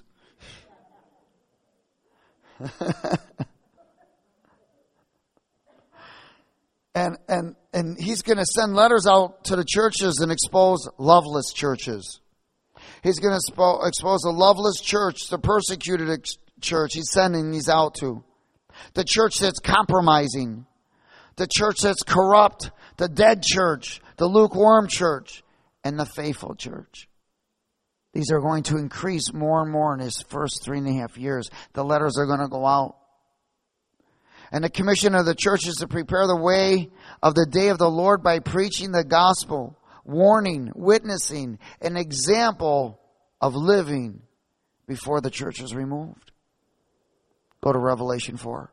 And and and he's going to send letters out to the churches and expose loveless churches. He's going to expo- expose the loveless church, the persecuted ex- church. He's sending these out to. The church that's compromising. The church that's corrupt. The dead church. The lukewarm church. And the faithful church. These are going to increase more and more in his first three and a half years. The letters are going to go out. And the commission of the church is to prepare the way of the day of the Lord by preaching the gospel, warning, witnessing, an example of living before the church is removed. Go to Revelation four.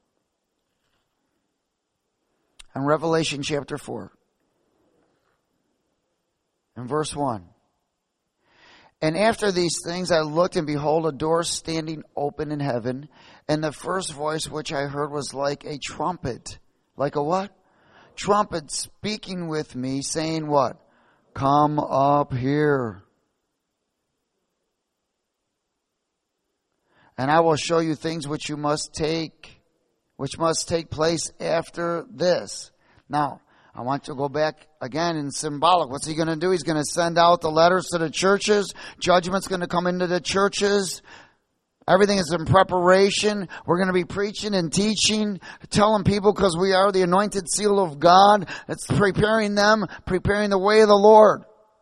And Revelation chapter four. And verse one. And after these things I looked, and behold, a door standing open in heaven. And the first voice which I heard was like a trumpet. Like a what? Trumpet speaking with me, saying what? Come up here. And I will show you things which you must take, which must take place after this. Now, I want to go back again in symbolic. What's he going to do? He's going to send out the letters to the churches. Judgment's going to come into the churches. Everything is in preparation. We're going to be preaching and teaching, telling people, because we are the anointed seal of God. It's preparing them, preparing the way of the Lord.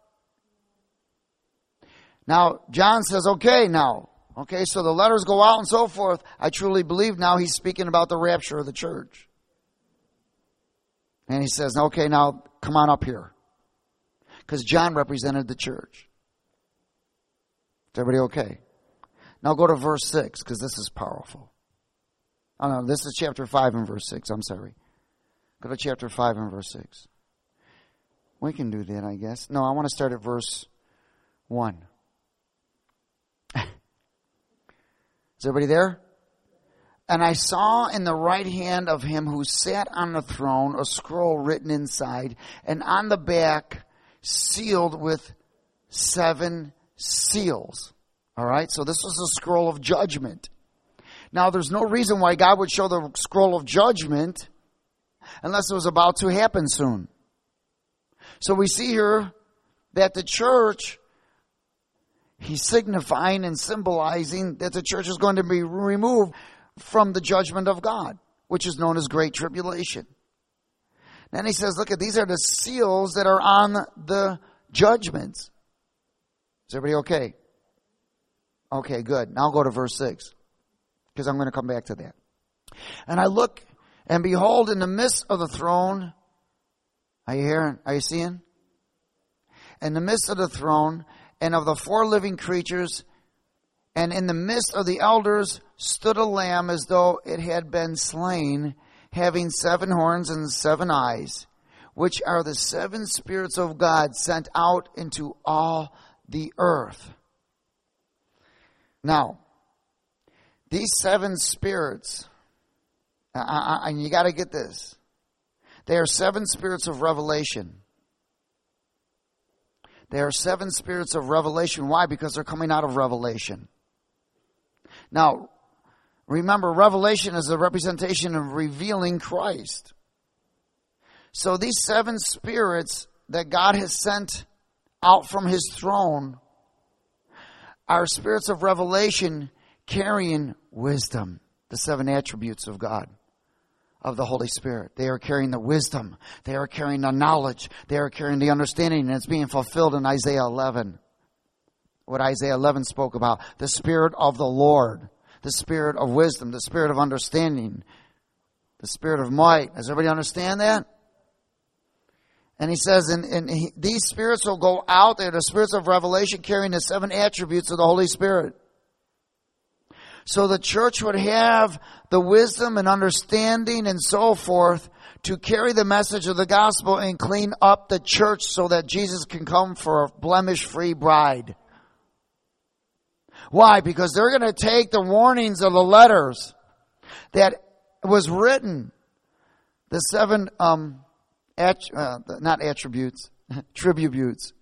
Now, John says, okay, now. Okay, so the letters go out and so forth. I truly believe now he's speaking about the rapture of the church. And he says, okay, now come on up here. Because John represented the church. Is everybody okay? Now go to verse six, because this is powerful. Oh no, this is chapter five and verse six. I'm sorry. Go to chapter five and verse six. We can do that, I guess. No, I want to start at verse one. Is everybody there? And I saw in the right hand of him who sat on the throne a scroll written inside, and on the back sealed with seven seals. All right, so this was a scroll of judgment. Now, there's no reason why God would show the scroll of judgment unless it was about to happen soon. So we see here that the church, he's signifying and symbolizing that the church is going to be removed from the judgment of God, which is known as Great Tribulation. Then he says, look, at these are the seals that are on the judgments. Is everybody okay? Okay, good. Now I'll go to verse six, because I'm going to come back to that. And I look, and behold, in the midst of the throne, are you hearing? Are you seeing? In the midst of the throne, and of the four living creatures, and in the midst of the elders, stood a lamb as though it had been slain, having seven horns and seven eyes, which are the seven spirits of God sent out into all the earth. Now, these seven spirits, and you got to get this, they are seven spirits of revelation. They are seven spirits of revelation. Why? Because they're coming out of Revelation. Now, remember, Revelation is a representation of revealing Christ. So these seven spirits that God has sent out from his throne are spirits of revelation carrying wisdom, the seven attributes of God, of the Holy Spirit. They are carrying the wisdom. They are carrying the knowledge. They are carrying the understanding, and it's being fulfilled in Isaiah eleven. What Isaiah eleven spoke about. The Spirit of the Lord. The Spirit of wisdom. The Spirit of understanding. The Spirit of might. Does everybody understand that? And he says, and, and he, these spirits will go out. They're the spirits of revelation carrying the seven attributes of the Holy Spirit. So the church would have the wisdom and understanding and so forth to carry the message of the gospel and clean up the church so that Jesus can come for a blemish-free bride. Why? Because they're going to take the warnings of the letters that was written, the seven, um, att, uh, not attributes, tributes,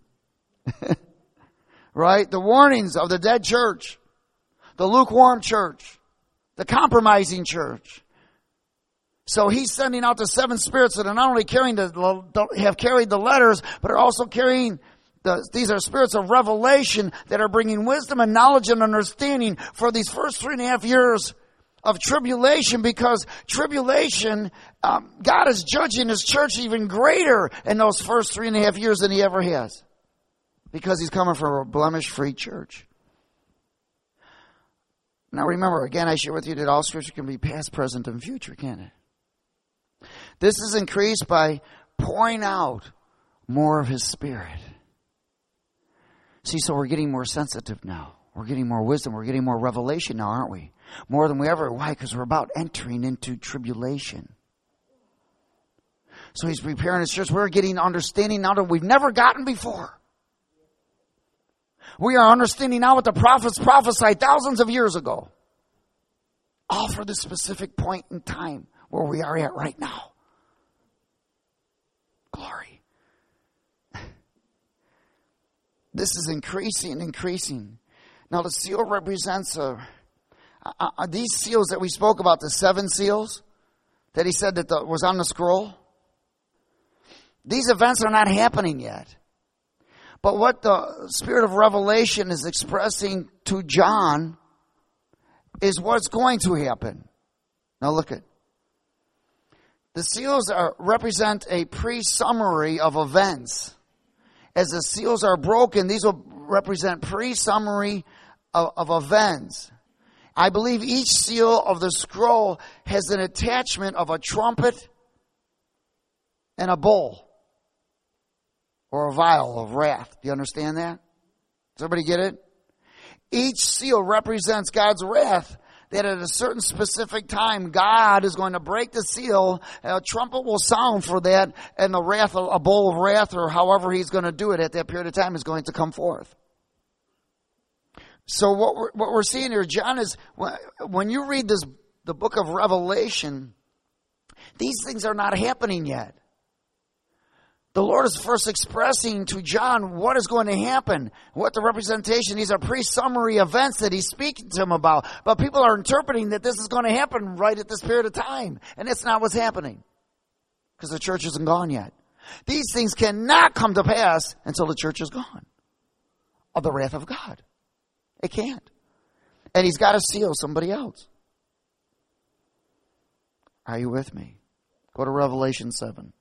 right? The warnings of the dead church, the lukewarm church, the compromising church. So he's sending out the seven spirits that are not only carrying the, have carried the letters, but are also carrying The, these are spirits of revelation that are bringing wisdom and knowledge and understanding for these first three and a half years of tribulation, because tribulation, um, God is judging His church even greater in those first three and a half years than He ever has, because He's coming for a blemish-free church. Now remember, again, I share with you that all Scripture can be past, present, and future, can't it? This is increased by pouring out more of His Spirit. See, so we're getting more sensitive now. We're getting more wisdom. We're getting more revelation now, aren't we? More than we ever. Why? Because we're about entering into tribulation. So He's preparing His church. We're getting understanding now that we've never gotten before. We are understanding now what the prophets prophesied thousands of years ago. All for this specific point in time where we are at right now. Glory. This is increasing and increasing. Now the seal represents a, uh, uh, these seals that we spoke about, the seven seals that he said that the, was on the scroll. These events are not happening yet. But what the Spirit of revelation is expressing to John is what's going to happen. Now look at. The seals are, represent a pre-summary of events. As the seals are broken, these will represent pre-summary of, of events. I believe each seal of the scroll has an attachment of a trumpet and a bowl or a vial of wrath. Do you understand that? Does everybody get it? Each seal represents God's wrath, that at a certain specific time, God is going to break the seal, a trumpet will sound for that, and the wrath, a bowl of wrath, or however He's going to do it at that period of time, is going to come forth. So what we're, what we're seeing here, John, is when you read this, the book of Revelation, these things are not happening yet. The Lord is first expressing to John what is going to happen, what the representation. These are pre-summary events that He's speaking to him about. But people are interpreting that this is going to happen right at this period of time. And that's not what's happening, because the church isn't gone yet. These things cannot come to pass until the church is gone of the wrath of God. It can't. And He's got to seal somebody else. Are you with me? Go to Revelation seven.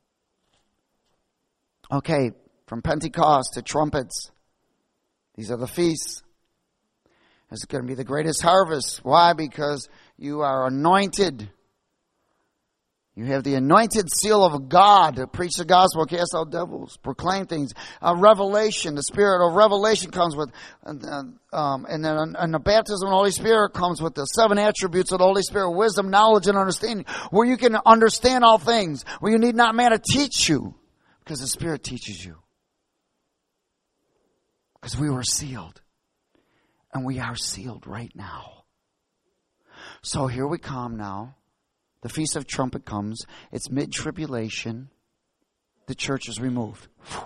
Okay, from Pentecost to trumpets, these are the feasts. It's going to be the greatest harvest. Why? Because you are anointed. You have the anointed seal of God to preach the gospel, cast out devils, proclaim things. Uh, revelation, the spirit of revelation comes with, uh, um, and then and the baptism of the Holy Spirit comes with the seven attributes of the Holy Spirit: wisdom, knowledge, and understanding. Where you can understand all things, where you need not man to teach you. Because the Spirit teaches you. Because we were sealed. And we are sealed right now. So here we come now. The Feast of Trumpet comes. It's mid-tribulation. The church is removed.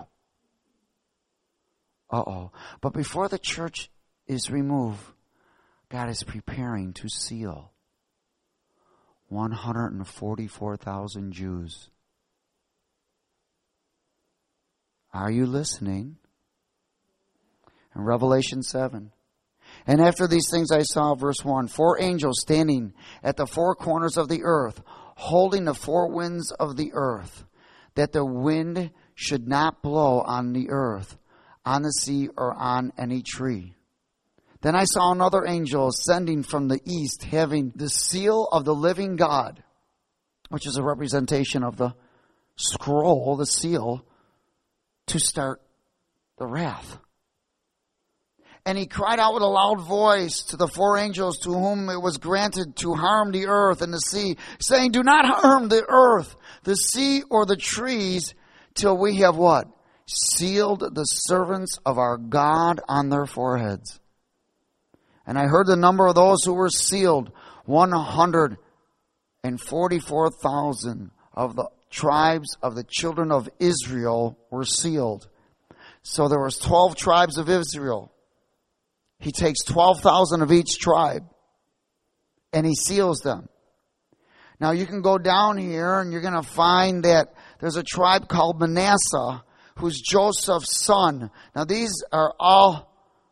Uh-oh. But before the church is removed, God is preparing to seal one hundred forty-four thousand Jews. Are you listening? In Revelation seven, And after these things I saw, verse one, four angels standing at the four corners of the earth, holding the four winds of the earth, that the wind should not blow on the earth, on the sea, or on any tree. Then I saw another angel ascending from the east, having the seal of the living God, which is a representation of the scroll, the seal, to start the wrath. And he cried out with a loud voice to the four angels to whom it was granted to harm the earth and the sea, saying, do not harm the earth, the sea, or the trees, till we have what? Sealed the servants of our God on their foreheads. And I heard the number of those who were sealed, one hundred forty-four thousand of the tribes of the children of Israel were sealed. So there was twelve tribes of Israel. He takes twelve thousand of each tribe and he seals them. Now you can go down here and you're going to find that there's a tribe called Manasseh who's Joseph's son. Now these are all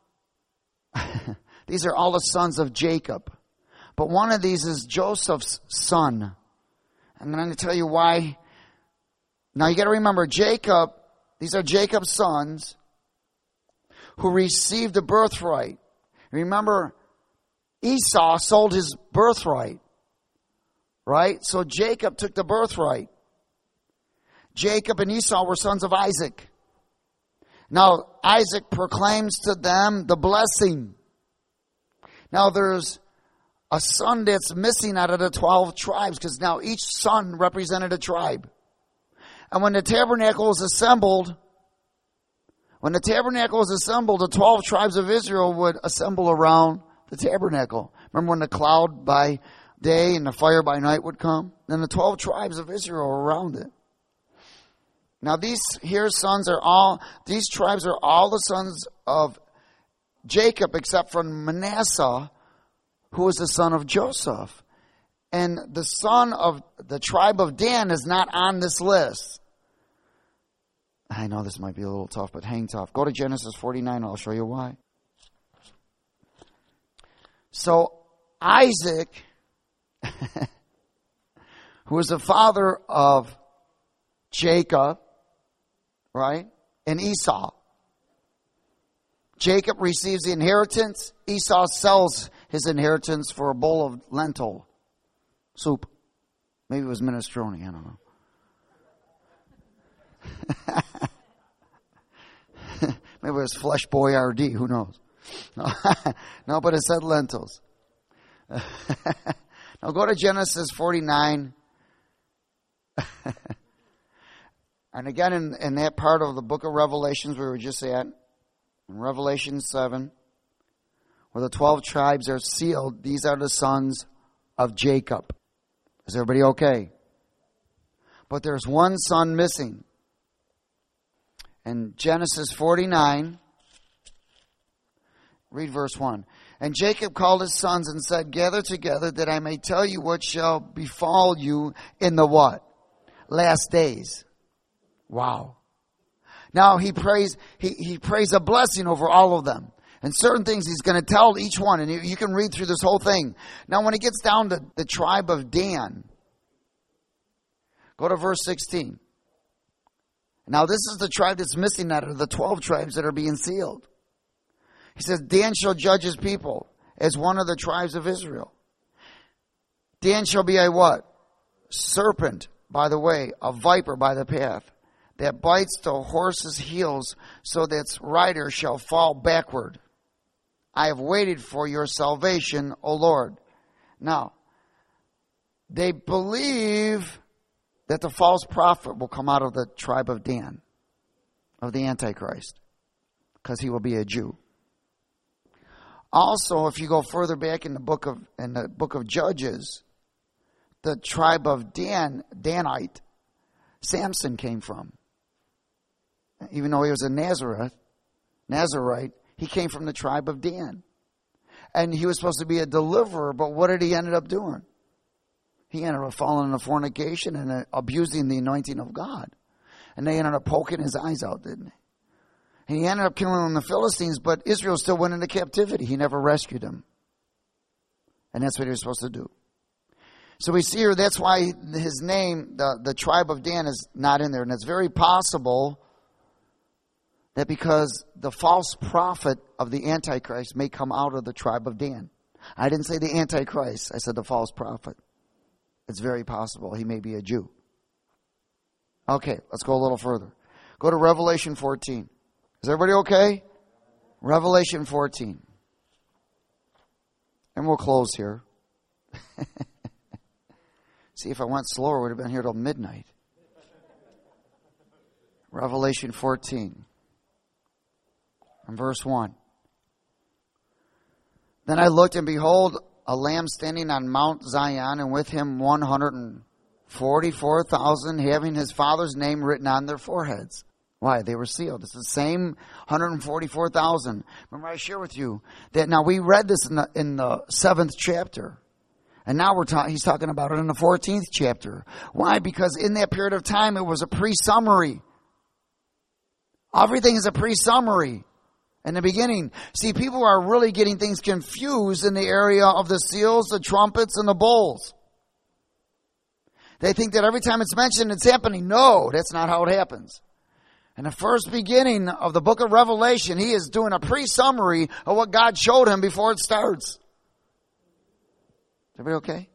these are all the sons of Jacob. But one of these is Joseph's son. And I'm going to tell you why. Now you got to remember Jacob, these are Jacob's sons who received the birthright. Remember, Esau sold his birthright, right? So Jacob took the birthright. Jacob and Esau were sons of Isaac. Now, Isaac proclaims to them the blessing. Now, there's a son that's missing out of the twelve tribes, because now each son represented a tribe. And when the tabernacle was assembled, When the tabernacle was assembled, the twelve tribes of Israel would assemble around the tabernacle. Remember when the cloud by day and the fire by night would come? Then the twelve tribes of Israel were around it. Now these here sons are all, these tribes are all the sons of Jacob except for Manasseh, who was the son of Joseph. And the son of the tribe of Dan is not on this list. I know this might be a little tough, but hang tough. Go to Genesis forty-nine, I'll show you why. So Isaac, who was the father of Jacob, right, and Esau. Jacob receives the inheritance. Esau sells his inheritance for a bowl of lentil soup. Maybe it was minestrone, I don't know. Maybe it was flesh boyardee, who knows? No, no, but it said lentils. Now go to Genesis forty-nine. And again, in, in that part of the book of Revelations we were just at, in Revelation seven, where the twelve tribes are sealed, these are the sons of Jacob. Is everybody okay? But there's one son missing. In Genesis forty-nine, read verse one. And Jacob called his sons and said, gather together that I may tell you what shall befall you in the what? Last days. Wow. Now he prays, he, he prays a blessing over all of them. And certain things he's going to tell each one. And you, you can read through this whole thing. Now when it gets down to the tribe of Dan, go to verse sixteen. Now this is the tribe that's missing out of the twelve tribes that are being sealed. He says, Dan shall judge his people as one of the tribes of Israel. Dan shall be a what? Serpent by the way, a viper by the path, that bites the horse's heels so that its rider shall fall backward. I have waited for your salvation, O Lord. Now, they believe that the false prophet will come out of the tribe of Dan, of the Antichrist, because he will be a Jew. Also, if you go further back in the book of in the book of Judges, the tribe of Dan, Danite, Samson came from. Even though he was a Nazareth, Nazarite, he came from the tribe of Dan. And he was supposed to be a deliverer, but what did he end up doing? He ended up falling into fornication and abusing the anointing of God. And they ended up poking his eyes out, didn't they? And he ended up killing the Philistines, but Israel still went into captivity. He never rescued them. And that's what he was supposed to do. So we see here, that's why his name, the, the tribe of Dan, is not in there. And it's very possible that because the false prophet of the Antichrist may come out of the tribe of Dan. I didn't say the Antichrist. I said the false prophet. It's very possible he may be a Jew. Okay, let's go a little further. Go to Revelation fourteen. Is everybody okay? Revelation fourteen. And we'll close here. See, if I went slower, we would have been here till midnight. Revelation fourteen. And verse one. Then I looked, and behold, a Lamb standing on Mount Zion, and with him one hundred forty-four thousand, having his Father's name written on their foreheads. Why? They were sealed. It's the same one hundred forty-four thousand. Remember, I share with you that now we read this in the, in the seventh chapter. And now we're ta- he's talking about it in the fourteenth chapter. Why? Because in that period of time, it was a pre-summary. Everything is a pre-summary in the beginning. See, people are really getting things confused in the area of the seals, the trumpets, and the bowls. They think that every time it's mentioned, it's happening. No, that's not how it happens. In the first beginning of the book of Revelation, he is doing a pre-summary of what God showed him before it starts. Is everybody okay?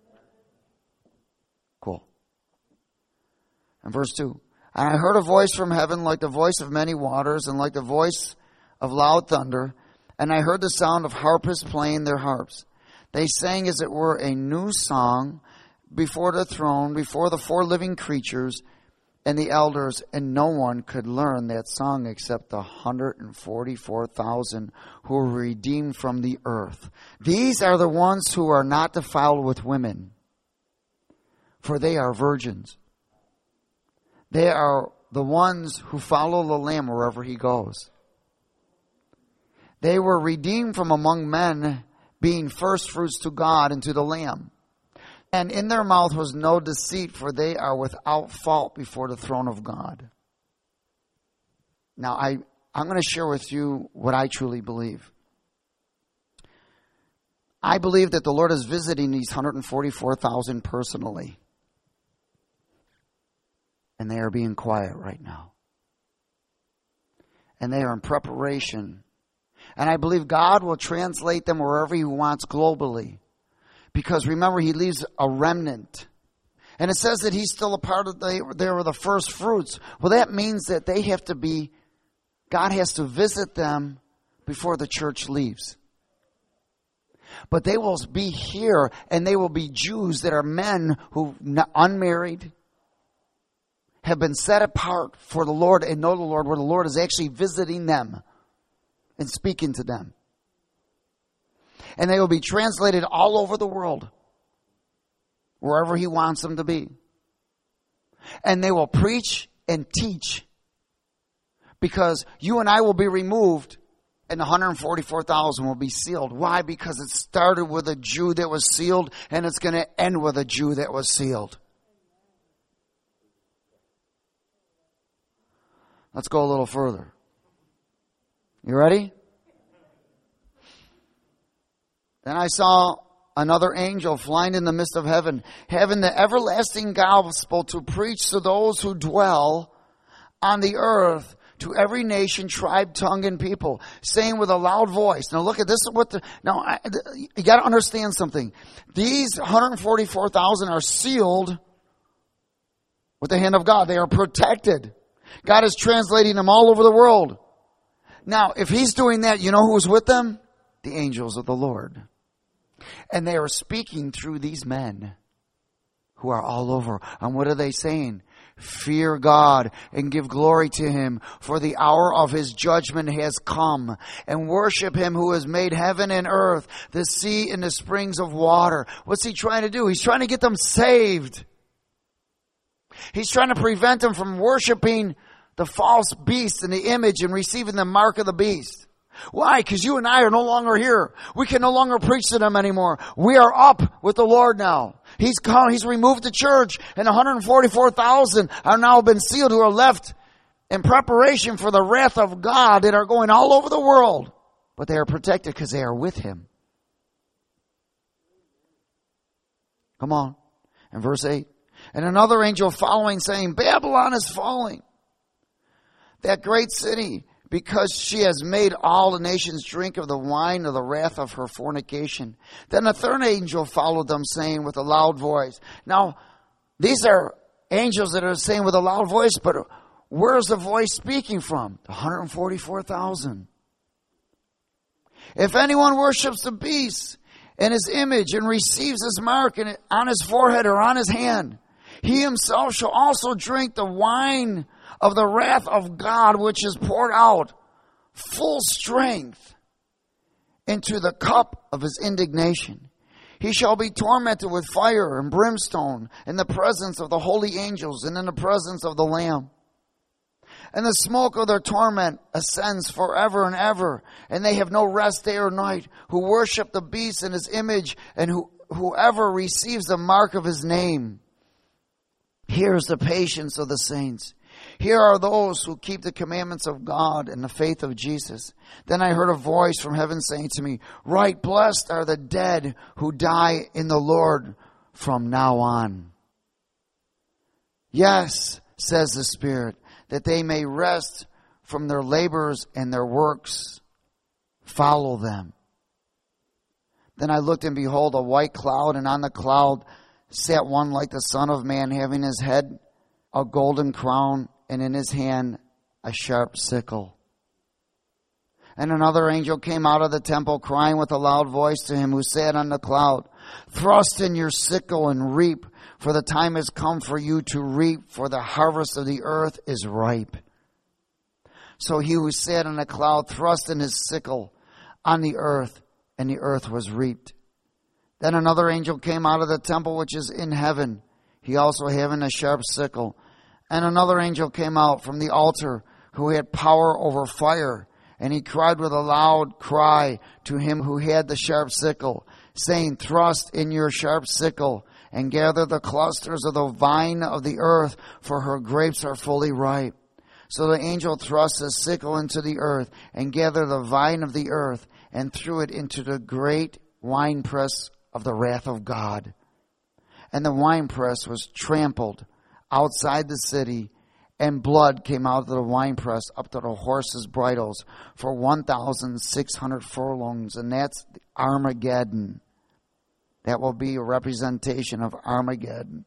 Cool. And verse two. And I heard a voice from heaven like the voice of many waters and like the voice of loud thunder. And I heard the sound of harpists playing their harps. They sang as it were a new song before the throne, before the four living creatures and the elders, and no one could learn that song except the one hundred forty-four thousand who were redeemed from the earth. These are the ones who are not defiled with women, for they are virgins. They are the ones who follow the Lamb wherever he goes. They were redeemed from among men, being first fruits to God and to the Lamb. And in their mouth was no deceit, for they are without fault before the throne of God. Now, I, I'm going to share with you what I truly believe. I believe that the Lord is visiting these one hundred forty-four thousand personally. And they are being quiet right now. And they are in preparation. And I believe God will translate them wherever he wants globally. Because remember, he leaves a remnant. And it says that he's still a part of the, they were the first fruits. Well, that means that they have to be, God has to visit them before the church leaves. But they will be here, and they will be Jews that are men who, unmarried, have been set apart for the Lord and know the Lord, where the Lord is actually visiting them and speaking to them. And they will be translated all over the world, wherever he wants them to be. And they will preach and teach, because you and I will be removed and the one hundred forty-four thousand will be sealed. Why? Because it started with a Jew that was sealed, and it's going to end with a Jew that was sealed. Let's go a little further. You ready? Then I saw another angel flying in the midst of heaven, having the everlasting gospel to preach to those who dwell on the earth, to every nation, tribe, tongue, and people, saying with a loud voice. Now look at this is what the, now I, you got to understand something. These one hundred forty-four thousand are sealed with the hand of God. They are protected. God is translating them all over the world. Now, if he's doing that, you know who's with them? The angels of the Lord. And they are speaking through these men who are all over. And what are they saying? Fear God and give glory to him, for the hour of his judgment has come. And worship him who has made heaven and earth, the sea and the springs of water. What's he trying to do? He's trying to get them saved. He's trying to prevent them from worshiping the false beast and the image and receiving the mark of the beast. Why? Because you and I are no longer here. We can no longer preach to them anymore. We are up with the Lord now. He's come, he's removed the church, and one hundred forty-four thousand are now been sealed who are left in preparation for the wrath of God that are going all over the world. But they are protected because they are with him. Come on. In verse eight. And another angel following, saying, Babylon is falling, that great city, because she has made all the nations drink of the wine of the wrath of her fornication. Then a third angel followed them, saying with a loud voice. Now, these are angels that are saying with a loud voice, but where's the voice speaking from? one hundred forty-four thousand. If anyone worships the beast and his image and receives his mark in it, on his forehead or on his hand, he himself shall also drink the wine of the wrath of God, which is poured out full strength into the cup of his indignation. He shall be tormented with fire and brimstone in the presence of the holy angels and in the presence of the Lamb. And the smoke of their torment ascends forever and ever, and they have no rest day or night, who worship the beast and his image, and who, whoever receives the mark of his name. Here is the patience of the saints. Here are those who keep the commandments of God and the faith of Jesus. Then I heard a voice from heaven saying to me, Right, blessed are the dead who die in the Lord from now on. Yes, says the Spirit, that they may rest from their labors and their works follow them. Then I looked, and behold, a white cloud, and on the cloud sat one like the Son of Man, having his head a golden crown, and in his hand a sharp sickle. And another angel came out of the temple, crying with a loud voice to him who sat on the cloud, Thrust in your sickle and reap, for the time has come for you to reap, for the harvest of the earth is ripe. So he who sat on the cloud thrust in his sickle on the earth, and the earth was reaped. Then another angel came out of the temple which is in heaven, he also having a sharp sickle. And another angel came out from the altar, who had power over fire, and he cried with a loud cry to him who had the sharp sickle, saying, Thrust in your sharp sickle, and gather the clusters of the vine of the earth, for her grapes are fully ripe. So the angel thrust his sickle into the earth, and gathered the vine of the earth, and threw it into the great winepress of the wrath of God. And the winepress was trampled outside the city, and blood came out of the winepress up to the horses' bridles for one thousand six hundred furlongs, and that's Armageddon. That will be a representation of Armageddon.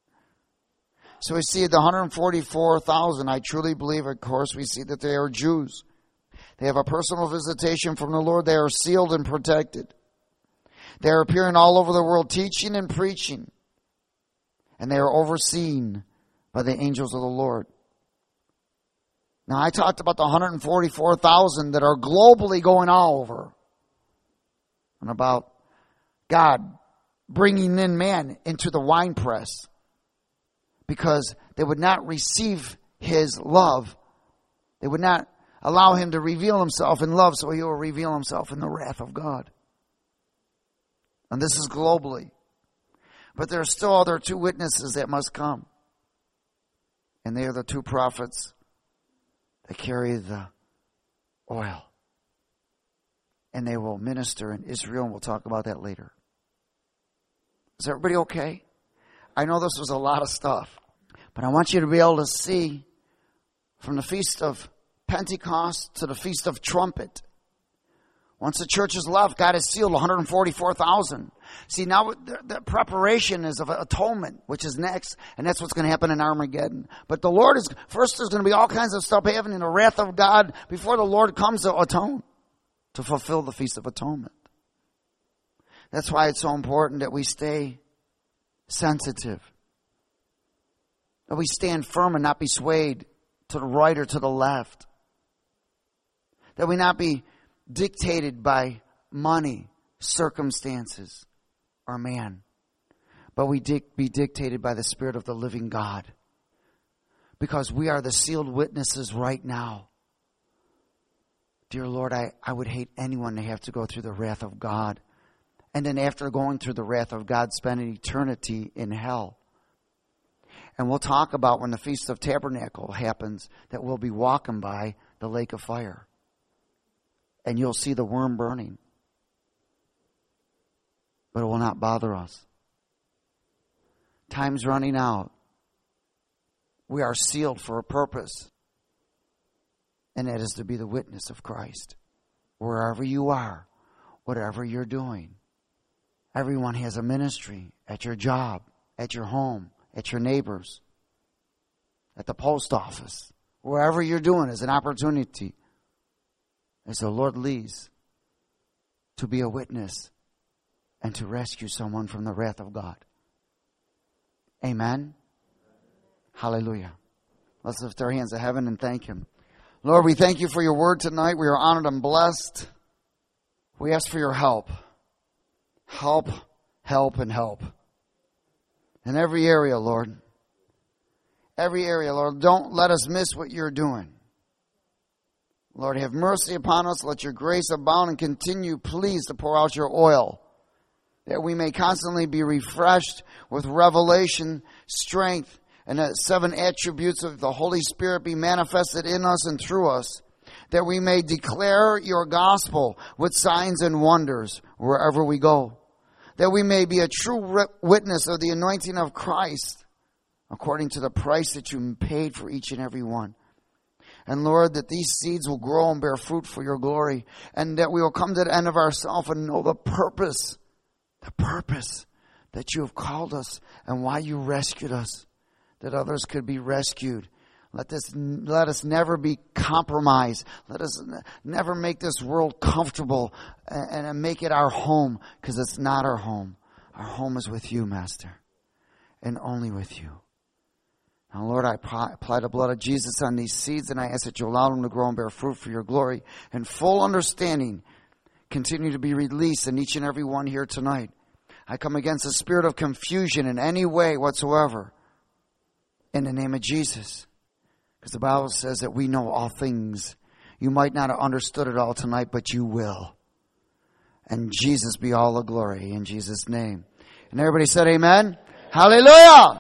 So we see the one hundred forty-four thousand. I truly believe, of course, we see that they are Jews. They have a personal visitation from the Lord. They are sealed and protected. They are appearing all over the world, teaching and preaching. And they are overseen by the angels of the Lord. Now, I talked about the one hundred forty-four thousand that are globally going all over. And about God bringing in man into the winepress, because they would not receive his love. They would not allow him to reveal himself in love, so he will reveal himself in the wrath of God. And this is globally. But there are still other two witnesses that must come. And they are the two prophets that carry the oil. And they will minister in Israel, and we'll talk about that later. Is everybody okay? I know this was a lot of stuff, but I want you to be able to see from the Feast of Pentecost to the Feast of Trumpet. Once the church is left, God has sealed one hundred forty-four thousand. See, now the, the preparation is of atonement, which is next, and that's what's going to happen in Armageddon. But the Lord is, first there's going to be all kinds of stuff happening, the wrath of God, before the Lord comes to atone, to fulfill the Feast of Atonement. That's why it's so important that we stay sensitive, that we stand firm and not be swayed to the right or to the left, that we not be dictated by money, circumstances, or man, but we dic- be dictated by the Spirit of the living God, because we are the sealed witnesses right now. Dear Lord, I, I would hate anyone to have to go through the wrath of God, and then after going through the wrath of God, spend an eternity in hell. And we'll talk about when the Feast of Tabernacle happens that we'll be walking by the lake of fire. And you'll see the worm burning. But it will not bother us. Time's running out. We are sealed for a purpose. And that is to be the witness of Christ. Wherever you are, whatever you're doing. Everyone has a ministry at your job, at your home, at your neighbors, at the post office. Wherever you're doing is an opportunity, as the Lord leads, to be a witness and to rescue someone from the wrath of God. Amen. Hallelujah. Let's lift our hands to heaven and thank Him. Lord, we thank You for Your word tonight. We are honored and blessed. We ask for Your help. Help, help, and help. In every area, Lord. Every area, Lord. Don't let us miss what You're doing. Lord, have mercy upon us. Let Your grace abound and continue, please, to pour out Your oil, that we may constantly be refreshed with revelation, strength, and that seven attributes of the Holy Spirit be manifested in us and through us, that we may declare Your gospel with signs and wonders wherever we go, that we may be a true witness of the anointing of Christ according to the price that You paid for each and every one. And Lord, that these seeds will grow and bear fruit for Your glory, and that we will come to the end of ourselves and know the purpose, the purpose that You have called us and why You rescued us, that others could be rescued. Let this, let us never be compromised. Let us never make this world comfortable and, and make it our home, because it's not our home. Our home is with You, Master, and only with You. Now, Lord, I apply the blood of Jesus on these seeds, and I ask that You allow them to grow and bear fruit for Your glory. And full understanding continue to be released in each and every one here tonight. I come against the spirit of confusion in any way whatsoever, in the name of Jesus. Because the Bible says that we know all things. You might not have understood it all tonight, but you will. And Jesus be all the glory in Jesus' name. And everybody said amen. Hallelujah.